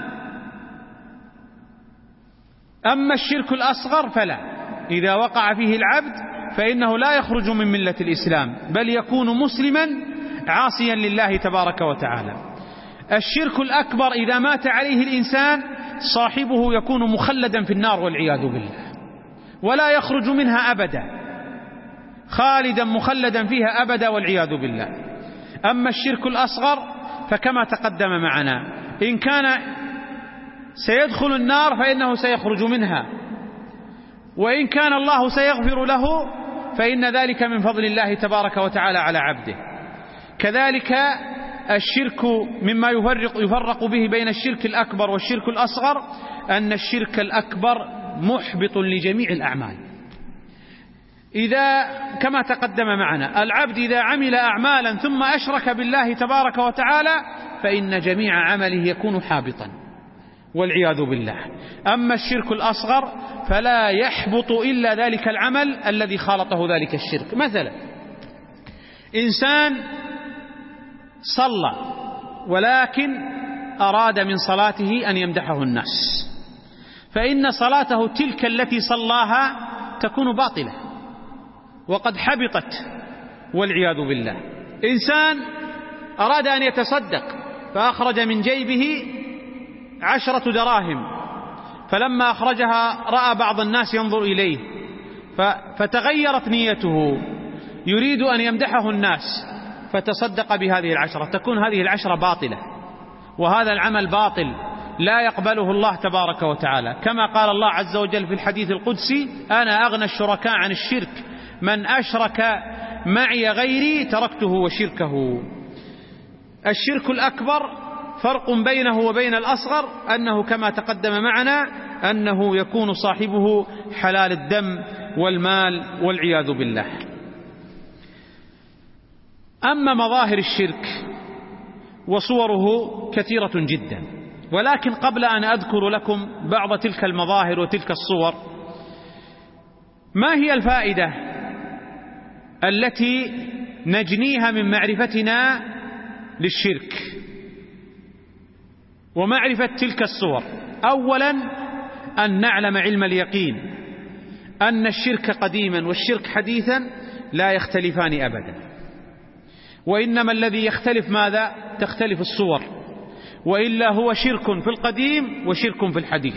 أما الشرك الأصغر فلا، إذا وقع فيه العبد فإنه لا يخرج من ملة الإسلام بل يكون مسلما عاصيا لله تبارك وتعالى. الشرك الأكبر إذا مات عليه الإنسان صاحبه يكون مخلدا في النار والعياذ بالله ولا يخرج منها أبدا، خالدا مخلدا فيها أبدا والعياذ بالله. أما الشرك الأصغر فكما تقدم معنا إن كان سيدخل النار فإنه سيخرج منها، وإن كان الله سيغفر له فإن ذلك من فضل الله تبارك وتعالى على عبده. كذلك الشرك مما يفرق, يفرق به بين الشرك الأكبر والشرك الأصغر أن الشرك الأكبر محبط لجميع الأعمال. إذا كما تقدم معنا العبد إذا عمل أعمالا ثم أشرك بالله تبارك وتعالى فإن جميع عمله يكون حابطا والعياذ بالله. أما الشرك الأصغر فلا يحبط إلا ذلك العمل الذي خالطه ذلك الشرك. مثلا إنسان صلى ولكن أراد من صلاته أن يمدحه الناس، فإن صلاته تلك التي صلاها تكون باطلة وقد حبطت والعياذ بالله. إنسان أراد أن يتصدق فأخرج من جيبه عشرة دراهم، فلما أخرجها رأى بعض الناس ينظر إليه فتغيرت نيته، يريد أن يمدحه الناس فتصدق بهذه العشرة، تكون هذه العشرة باطلة وهذا العمل باطل لا يقبله الله تبارك وتعالى، كما قال الله عز وجل في الحديث القدسي: أنا أغنى الشركاء عن الشرك، من أشرك معي غيري تركته وشركه. الشرك الأكبر فرق بينه وبين الأصغر أنه كما تقدم معنا أنه يكون صاحبه حلال الدم والمال والعياذ بالله. أما مظاهر الشرك وصوره كثيرة جدا، ولكن قبل أن أذكر لكم بعض تلك المظاهر وتلك الصور، ما هي الفائدة التي نجنيها من معرفتنا للشرك ومعرفة تلك الصور؟ أولا أن نعلم علم اليقين أن الشرك قديما والشرك حديثا لا يختلفان أبدا، وإنما الذي يختلف ماذا؟ تختلف الصور، وإلا هو شرك في القديم وشرك في الحديث.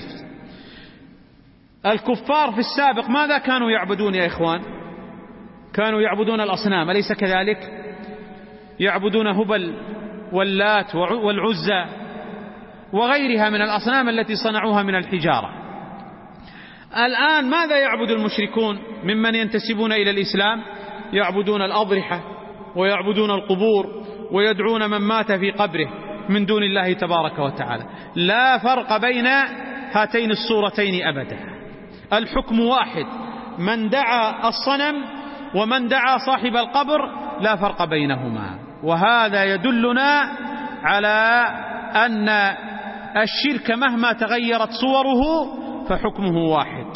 الكفار في السابق ماذا كانوا يعبدون يا إخوان؟ كانوا يعبدون الأصنام، أليس كذلك؟ يعبدون هبل واللات والعزى وغيرها من الأصنام التي صنعوها من الحجارة. الآن ماذا يعبد المشركون ممن ينتسبون إلى الإسلام؟ يعبدون الأضرحة ويعبدون القبور ويدعون من مات في قبره من دون الله تبارك وتعالى. لا فرق بين هاتين الصورتين أبدا، الحكم واحد، من دعا الصنم ومن دعا صاحب القبر لا فرق بينهما. وهذا يدلنا على أن الشرك مهما تغيرت صوره فحكمه واحد.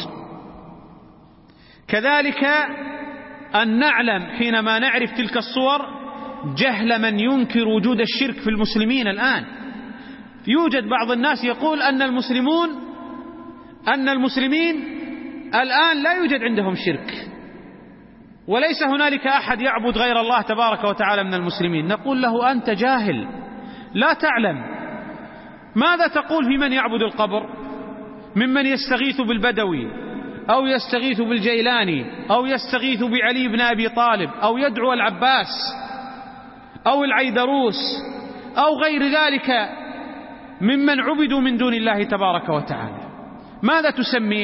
كذلك أن نعلم حينما نعرف تلك الصور جهل من ينكر وجود الشرك في المسلمين. الآن يوجد بعض الناس يقول أن المسلمون أن المسلمين الآن لا يوجد عندهم شرك، وليس هنالك أحد يعبد غير الله تبارك وتعالى من المسلمين. نقول له: أنت جاهل لا تعلم. ماذا تقول في من يعبد القبر؟ ممن يستغيث بالبدوي أو يستغيث بالجيلاني أو يستغيث بعلي بن أبي طالب أو يدعو العباس أو العيدروس أو غير ذلك ممن عبدوا من دون الله تبارك وتعالى، ماذا تسميه؟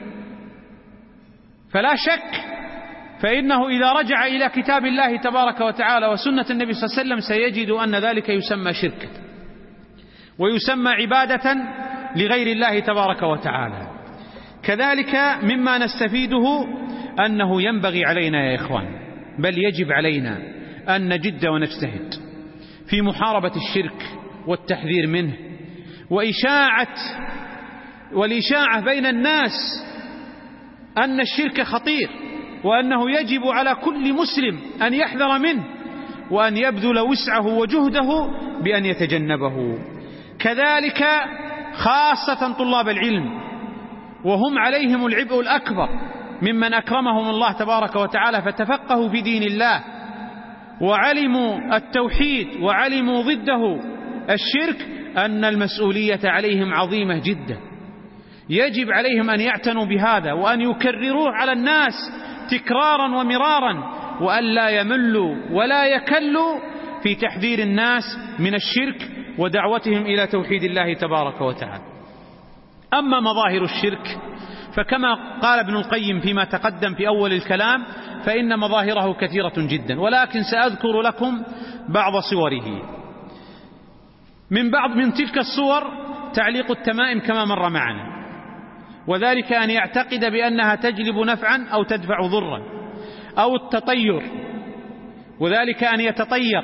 فلا شك فإنه إذا رجع إلى كتاب الله تبارك وتعالى وسنة النبي صلى الله عليه وسلم سيجد أن ذلك يسمى شركا ويسمى عبادة لغير الله تبارك وتعالى. كذلك مما نستفيده أنه ينبغي علينا يا إخوان، بل يجب علينا أن نجد ونجتهد في محاربة الشرك والتحذير منه وإشاعة والإشاعة بين الناس أن الشرك خطير، وأنه يجب على كل مسلم أن يحذر منه وأن يبذل وسعه وجهده بأن يتجنبه. كذلك خاصة طلاب العلم، وهم عليهم العبء الأكبر ممن أكرمهم الله تبارك وتعالى فتفقهوا في دين الله وعلموا التوحيد وعلموا ضده الشرك، أن المسؤولية عليهم عظيمة جدا. يجب عليهم أن يعتنوا بهذا وأن يكرروه على الناس تكرارا ومرارا، وأن لا يملوا ولا يكلوا في تحذير الناس من الشرك ودعوتهم إلى توحيد الله تبارك وتعالى. أما مظاهر الشرك فكما قال ابن القيم فيما تقدم في أول الكلام فإن مظاهره كثيرة جدا، ولكن سأذكر لكم بعض صوره. من بعض من تلك الصور تعليق التمائم كما مر معنا، وذلك أن يعتقد بأنها تجلب نفعا أو تدفع ضرا، أو التطير، وذلك أن يتطير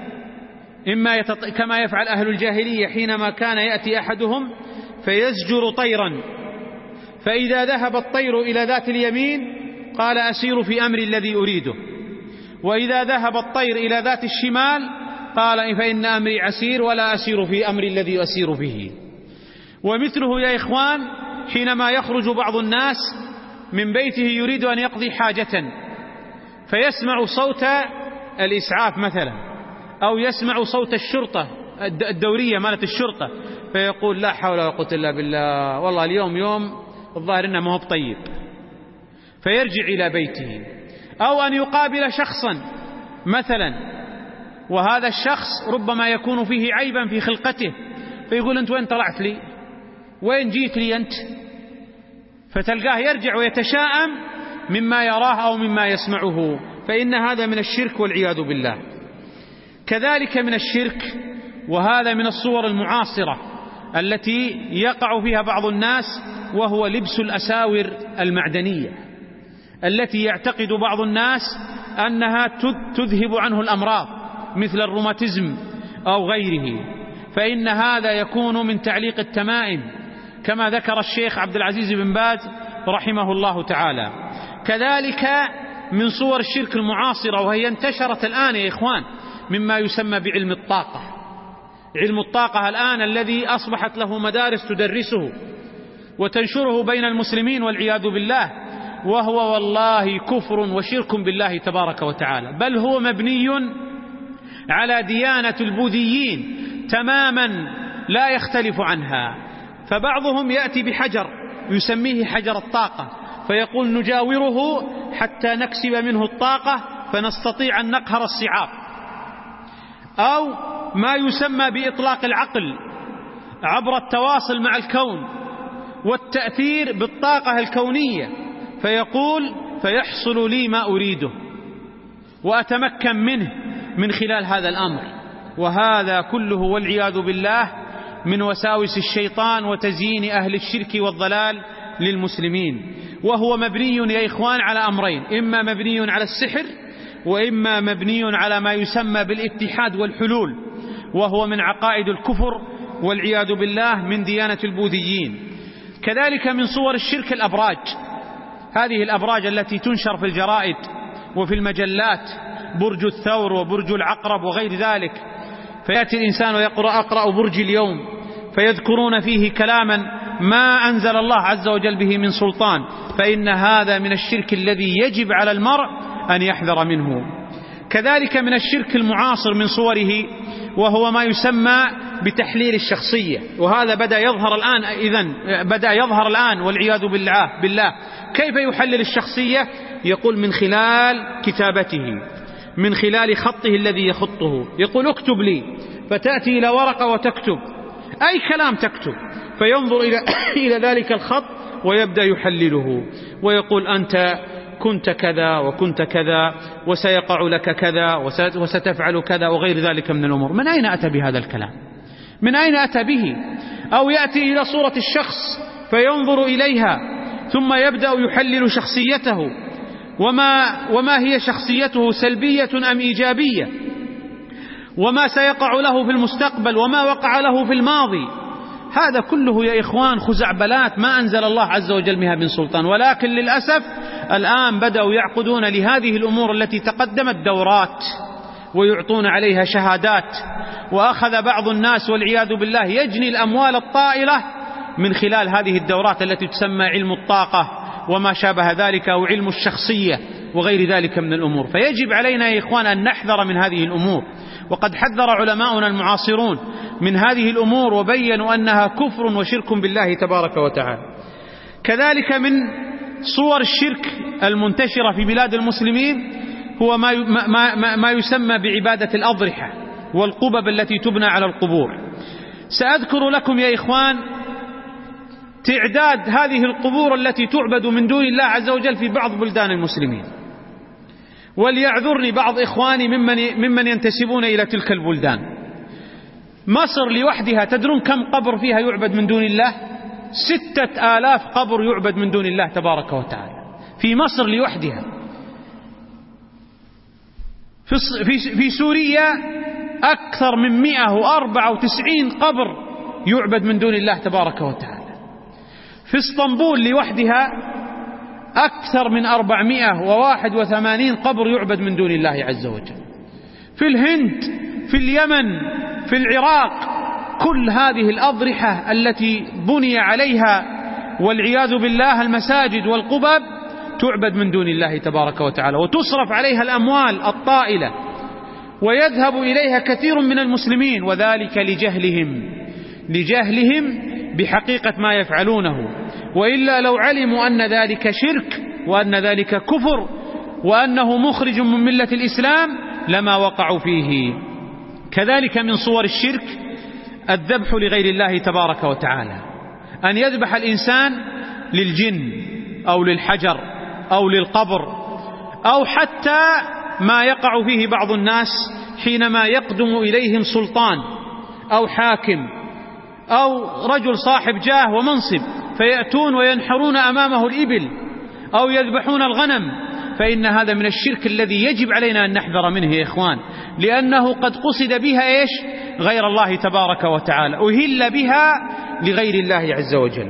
إما يتط... كما يفعل أهل الجاهلية حينما كان يأتي أحدهم فيزجر طيرا، فإذا ذهب الطير إلى ذات اليمين قال أسير في أمر الذي أريده، وإذا ذهب الطير إلى ذات الشمال قال فإن أمري عسير ولا أسير في أمر الذي أسير فيه. ومثله يا إخوان حينما يخرج بعض الناس من بيته يريد أن يقضي حاجة فيسمع صوت الإسعاف مثلا، أو يسمع صوت الشرطة الدورية مالت الشرطة، فيقول لا حول ولا قوة إلا بالله، والله اليوم يوم الظاهر إنه ما هو طيب، فيرجع إلى بيته. أو أن يقابل شخصا مثلا وهذا الشخص ربما يكون فيه عيبا في خلقته، فيقول أنت وين طلعت لي؟ وين جيت لي أنت؟ فتلقاه يرجع ويتشاءم مما يراه أو مما يسمعه، فإن هذا من الشرك والعياذ بالله. كذلك من الشرك، وهذا من الصور المعاصرة التي يقع فيها بعض الناس، وهو لبس الأساور المعدنية التي يعتقد بعض الناس أنها تذهب عنه الأمراض مثل الروماتيزم أو غيره، فإن هذا يكون من تعليق التمائم كما ذكر الشيخ عبد العزيز بن باز رحمه الله تعالى. كذلك من صور الشرك المعاصرة، وهي انتشرت الآن يا إخوان، مما يسمى بعلم الطاقة. علم الطاقة الآن الذي أصبحت له مدارس تدرسه وتنشره بين المسلمين والعياذ بالله، وهو والله كفر وشرك بالله تبارك وتعالى، بل هو مبني على ديانة البوذيين تماما لا يختلف عنها. فبعضهم يأتي بحجر يسميه حجر الطاقة، فيقول نجاوره حتى نكسب منه الطاقة فنستطيع أن نقهر الصعاب، أو ما يسمى بإطلاق العقل عبر التواصل مع الكون والتأثير بالطاقة الكونية، فيقول فيحصل لي ما أريده وأتمكن منه من خلال هذا الأمر. وهذا كله والعياذ بالله من وساوس الشيطان وتزيين أهل الشرك والضلال للمسلمين، وهو مبني يا إخوان على أمرين: إما مبني على السحر، وإما مبني على ما يسمى بالاتحاد والحلول، وهو من عقائد الكفر والعياذ بالله من ديانة البوذيين. كذلك من صور الشرك الأبراج، هذه الأبراج التي تنشر في الجرائد وفي المجلات، برج الثور وبرج العقرب وغير ذلك، فيأتي الإنسان ويقرأ أقرأ برج اليوم، فيذكرون فيه كلاما ما أنزل الله عز وجل به من سلطان، فإن هذا من الشرك الذي يجب على المرء أن يحذر منه. كذلك من الشرك المعاصر من صوره، وهو ما يسمى بتحليل الشخصية، وهذا بدأ يظهر الآن إذن بدأ يظهر الآن والعياذ بالله بالله كيف يحلل الشخصية؟ يقول من خلال كتابته، من خلال خطه الذي يخطه، يقول اكتب لي، فتأتي إلى ورقة وتكتب أي كلام تكتب، فينظر إلى إلى ذلك الخط ويبدأ يحلله، ويقول أنت كنت كذا وكنت كذا وسيقع لك كذا وستفعل كذا وغير ذلك من الأمور. من أين أتى بهذا الكلام؟ من أين أتى به؟ أو يأتي إلى صورة الشخص فينظر إليها ثم يبدأ يحلل شخصيته، وما, وما هي شخصيته، سلبية أم إيجابية، وما سيقع له في المستقبل وما وقع له في الماضي. هذا كله يا إخوان خزعبلات ما أنزل الله عز وجل بها من سلطان، ولكن للأسف الآن بدأوا يعقدون لهذه الأمور التي تقدمت دورات ويعطون عليها شهادات، وأخذ بعض الناس والعياذ بالله يجني الأموال الطائلة من خلال هذه الدورات التي تسمى علم الطاقة وما شابه ذلك، أو علم الشخصية وغير ذلك من الأمور. فيجب علينا يا إخوان أن نحذر من هذه الأمور، وقد حذر علماؤنا المعاصرون من هذه الأمور وبينوا أنها كفر وشرك بالله تبارك وتعالى. كذلك من صور الشرك المنتشرة في بلاد المسلمين هو ما ما ما يسمى بعبادة الأضرحة والقبب التي تبنى على القبور. سأذكر لكم يا إخوان تعداد هذه القبور التي تعبد من دون الله عز وجل في بعض بلدان المسلمين، وليعذرني بعض إخواني ممن ممن ينتسبون إلى تلك البلدان. مصر لوحدها تدرون كم قبر فيها يعبد من دون الله؟ ستة آلاف قبر يعبد من دون الله تبارك وتعالى في مصر لوحدها. في في سوريا أكثر من مئة وأربعة وتسعين قبر يعبد من دون الله تبارك وتعالى. في اسطنبول لوحدها أكثر من أربعمئة وواحد وثمانين قبر يعبد من دون الله عز وجل. في الهند، في اليمن، في العراق، كل هذه الأضرحة التي بني عليها والعياذ بالله المساجد والقبب تعبد من دون الله تبارك وتعالى، وتصرف عليها الأموال الطائلة، ويذهب إليها كثير من المسلمين، وذلك لجهلهم لجهلهم بحقيقة ما يفعلونه. وإلا لو علموا أن ذلك شرك وأن ذلك كفر وأنه مخرج من ملة الإسلام لما وقعوا فيه. كذلك من صور الشرك الذبح لغير الله تبارك وتعالى، أن يذبح الإنسان للجن أو للحجر أو للقبر، أو حتى ما يقع فيه بعض الناس حينما يقدم إليهم سلطان أو حاكم أو رجل صاحب جاه ومنصب، فيأتون وينحرون أمامه الإبل أو يذبحون الغنم، فإن هذا من الشرك الذي يجب علينا أن نحذر منه يا إخوان، لأنه قد قصد بها إيش؟ غير الله تبارك وتعالى، أهل بها لغير الله عز وجل.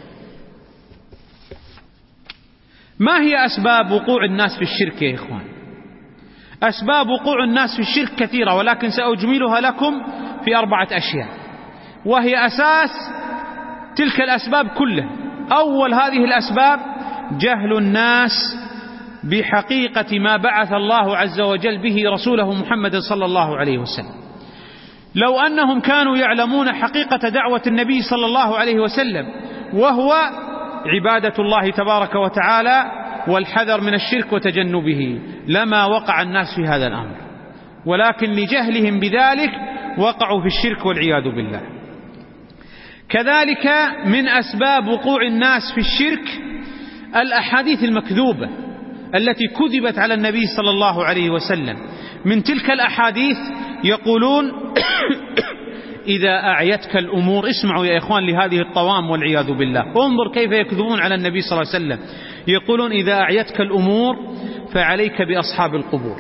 ما هي أسباب وقوع الناس في الشرك يا إخوان؟ أسباب وقوع الناس في الشرك كثيرة، ولكن سأجملها لكم في أربعة أشياء، وهي أساس تلك الأسباب كلها. أول هذه الأسباب جهل الناس بحقيقة ما بعث الله عز وجل به رسوله محمد صلى الله عليه وسلم. لو أنهم كانوا يعلمون حقيقة دعوة النبي صلى الله عليه وسلم، وهو عبادة الله تبارك وتعالى والحذر من الشرك وتجنبه، لما وقع الناس في هذا الأمر، ولكن لجهلهم بذلك وقعوا في الشرك والعياذ بالله. كذلك من أسباب وقوع الناس في الشرك الأحاديث المكذوبة التي كذبت على النبي صلى الله عليه وسلم. من تلك الأحاديث يقولون إذا أعيتك الأمور، اسمعوا يا إخوان لهذه الطوام والعياذ بالله، انظر كيف يكذبون على النبي صلى الله عليه وسلم. يقولون إذا أعيتك الأمور فعليك بأصحاب القبور.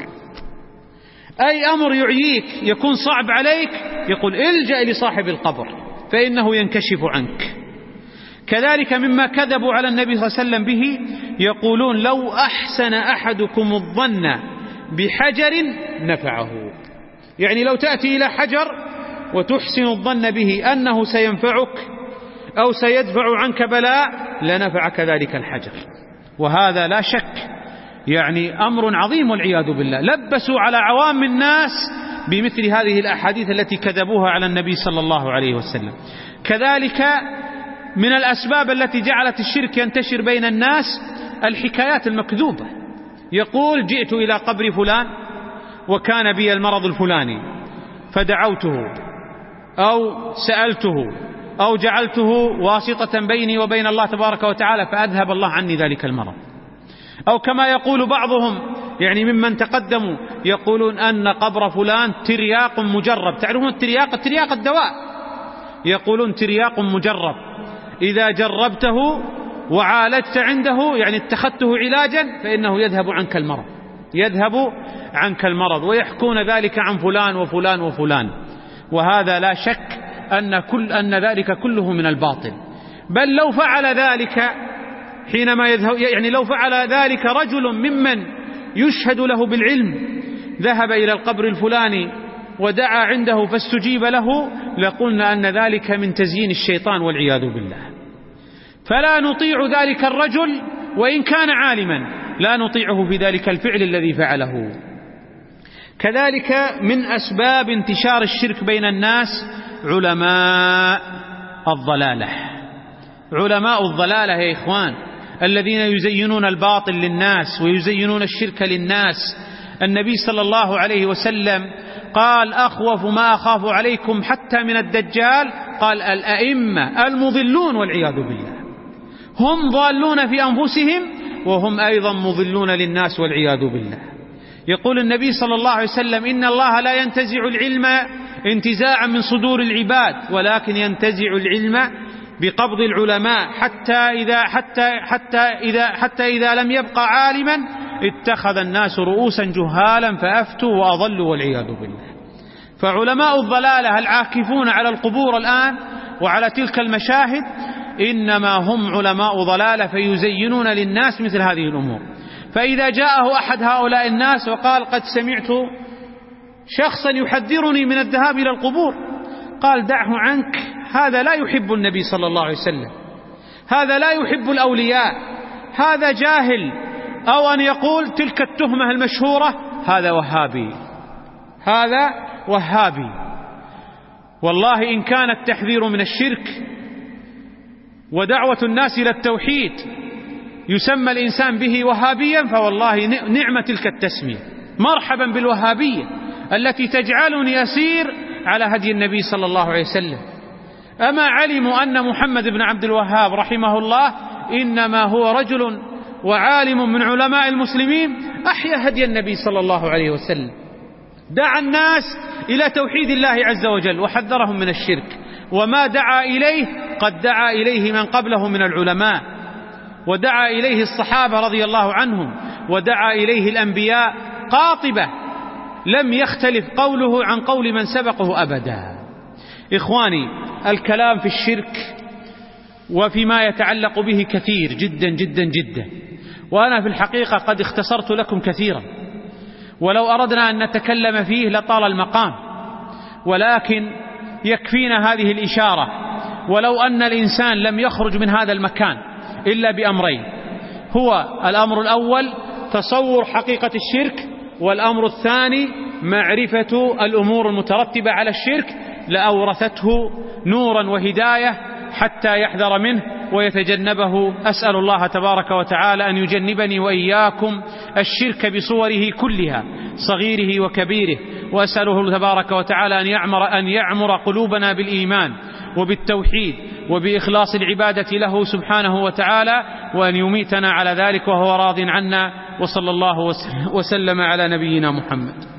أي أمر يعييك يكون صعب عليك، يقول الجأ لصاحب القبر فإنه ينكشف عنك. كذلك مما كذبوا على النبي صلى الله عليه وسلم به، يقولون لو أحسن أحدكم الظن بحجر نفعه، يعني لو تأتي إلى حجر وتحسن الظن به أنه سينفعك أو سيدفع عنك بلاء لنفعك ذلك الحجر. وهذا لا شك يعني أمر عظيم والعياذ بالله. لبسوا على عوام الناس بمثل هذه الأحاديث التي كذبوها على النبي صلى الله عليه وسلم. كذلك من الأسباب التي جعلت الشرك ينتشر بين الناس الحكايات المكذوبة. يقول جئت إلى قبر فلان وكان بي المرض الفلاني فدعوته أو سألته أو جعلته واسطة بيني وبين الله تبارك وتعالى فأذهب الله عني ذلك المرض. أو كما يقول بعضهم يعني ممن تقدموا، يقولون أن قبر فلان ترياق مجرب. تعرفون الترياق؟ الترياق الدواء. يقولون ترياق مجرب، إذا جربته وعالجت عنده يعني اتخذته علاجا فإنه يذهب عنك المرض، يذهب عنك المرض. ويحكون ذلك عن فلان وفلان وفلان، وهذا لا شك أن كل أن ذلك كله من الباطل. بل لو فعل ذلك حينما يذهب يعني لو فعل ذلك رجل ممن يشهد له بالعلم، ذهب إلى القبر الفلاني ودعا عنده فاستجيب له، لقلنا أن ذلك من تزيين الشيطان والعياذ بالله. فلا نطيع ذلك الرجل وإن كان عالما، لا نطيعه في ذلك الفعل الذي فعله. كذلك من أسباب انتشار الشرك بين الناس علماء الضلالة. علماء الضلالة يا إخوان الذين يزينون الباطل للناس ويزينون الشرك للناس. النبي صلى الله عليه وسلم قال أخوف ما أخاف عليكم حتى من الدجال، قال الأئمة المضلون والعياذ بالله. هم ضالون في أنفسهم وهم أيضا مضلون للناس والعياذ بالله. يقول النبي صلى الله عليه وسلم إن الله لا ينتزع العلم انتزاعا من صدور العباد، ولكن ينتزع العلم بقبض العلماء حتى إذا حتى حتى إذا حتى إذا لم يبقى عالما اتخذ الناس رؤوسا جهالا فأفتوا وأضلوا والعياذ بالله. فعلماء الضلالة العاكفون على القبور الآن وعلى تلك المشاهد إنما هم علماء ضلالة، فيزينون للناس مثل هذه الأمور. فإذا جاءه أحد هؤلاء الناس وقال قد سمعت شخصا يحذرني من الذهاب إلى القبور، قال دعه عنك، هذا لا يحب النبي صلى الله عليه وسلم، هذا لا يحب الأولياء، هذا جاهل. أو أن يقول تلك التهمة المشهورة هذا وهابي، هذا وهابي. والله إن كان التحذير من الشرك ودعوة الناس إلى التوحيد يسمى الإنسان به وهابيا، فوالله نعمة تلك التسمية. مرحبا بالوهابية التي تجعلني أسير على هدي النبي صلى الله عليه وسلم، أما علموا أن محمد بن عبد الوهاب رحمه الله إنما هو رجل وعالم من علماء المسلمين أحيا هدي النبي صلى الله عليه وسلم، دعا الناس إلى توحيد الله عز وجل وحذرهم من الشرك، وما دعا إليه قد دعا إليه من قبله من العلماء، ودعا إليه الصحابة رضي الله عنهم، ودعا إليه الأنبياء قاطبة لم يختلف قوله عن قول من سبقه أبدا. إخواني، الكلام في الشرك وفيما يتعلق به كثير جدا جدا جدا، وأنا في الحقيقة قد اختصرت لكم كثيرا، ولو أردنا أن نتكلم فيه لطال المقام، ولكن يكفينا هذه الإشارة. ولو أن الإنسان لم يخرج من هذا المكان إلا بأمرين: هو الأمر الأول تصور حقيقة الشرك، والأمر الثاني معرفة الأمور المترتبة على الشرك، لأورثته نورا وهداية حتى يحذر منه ويتجنبه. أسأل الله تبارك وتعالى أن يجنبني وإياكم الشرك بصوره كلها صغيره وكبيره، وأسأله تبارك وتعالى أن يعمر, أن يعمر قلوبنا بالإيمان وبالتوحيد وبإخلاص العبادة له سبحانه وتعالى، وأن يميتنا على ذلك وهو راض عنا. وصلى الله وسلم على نبينا محمد.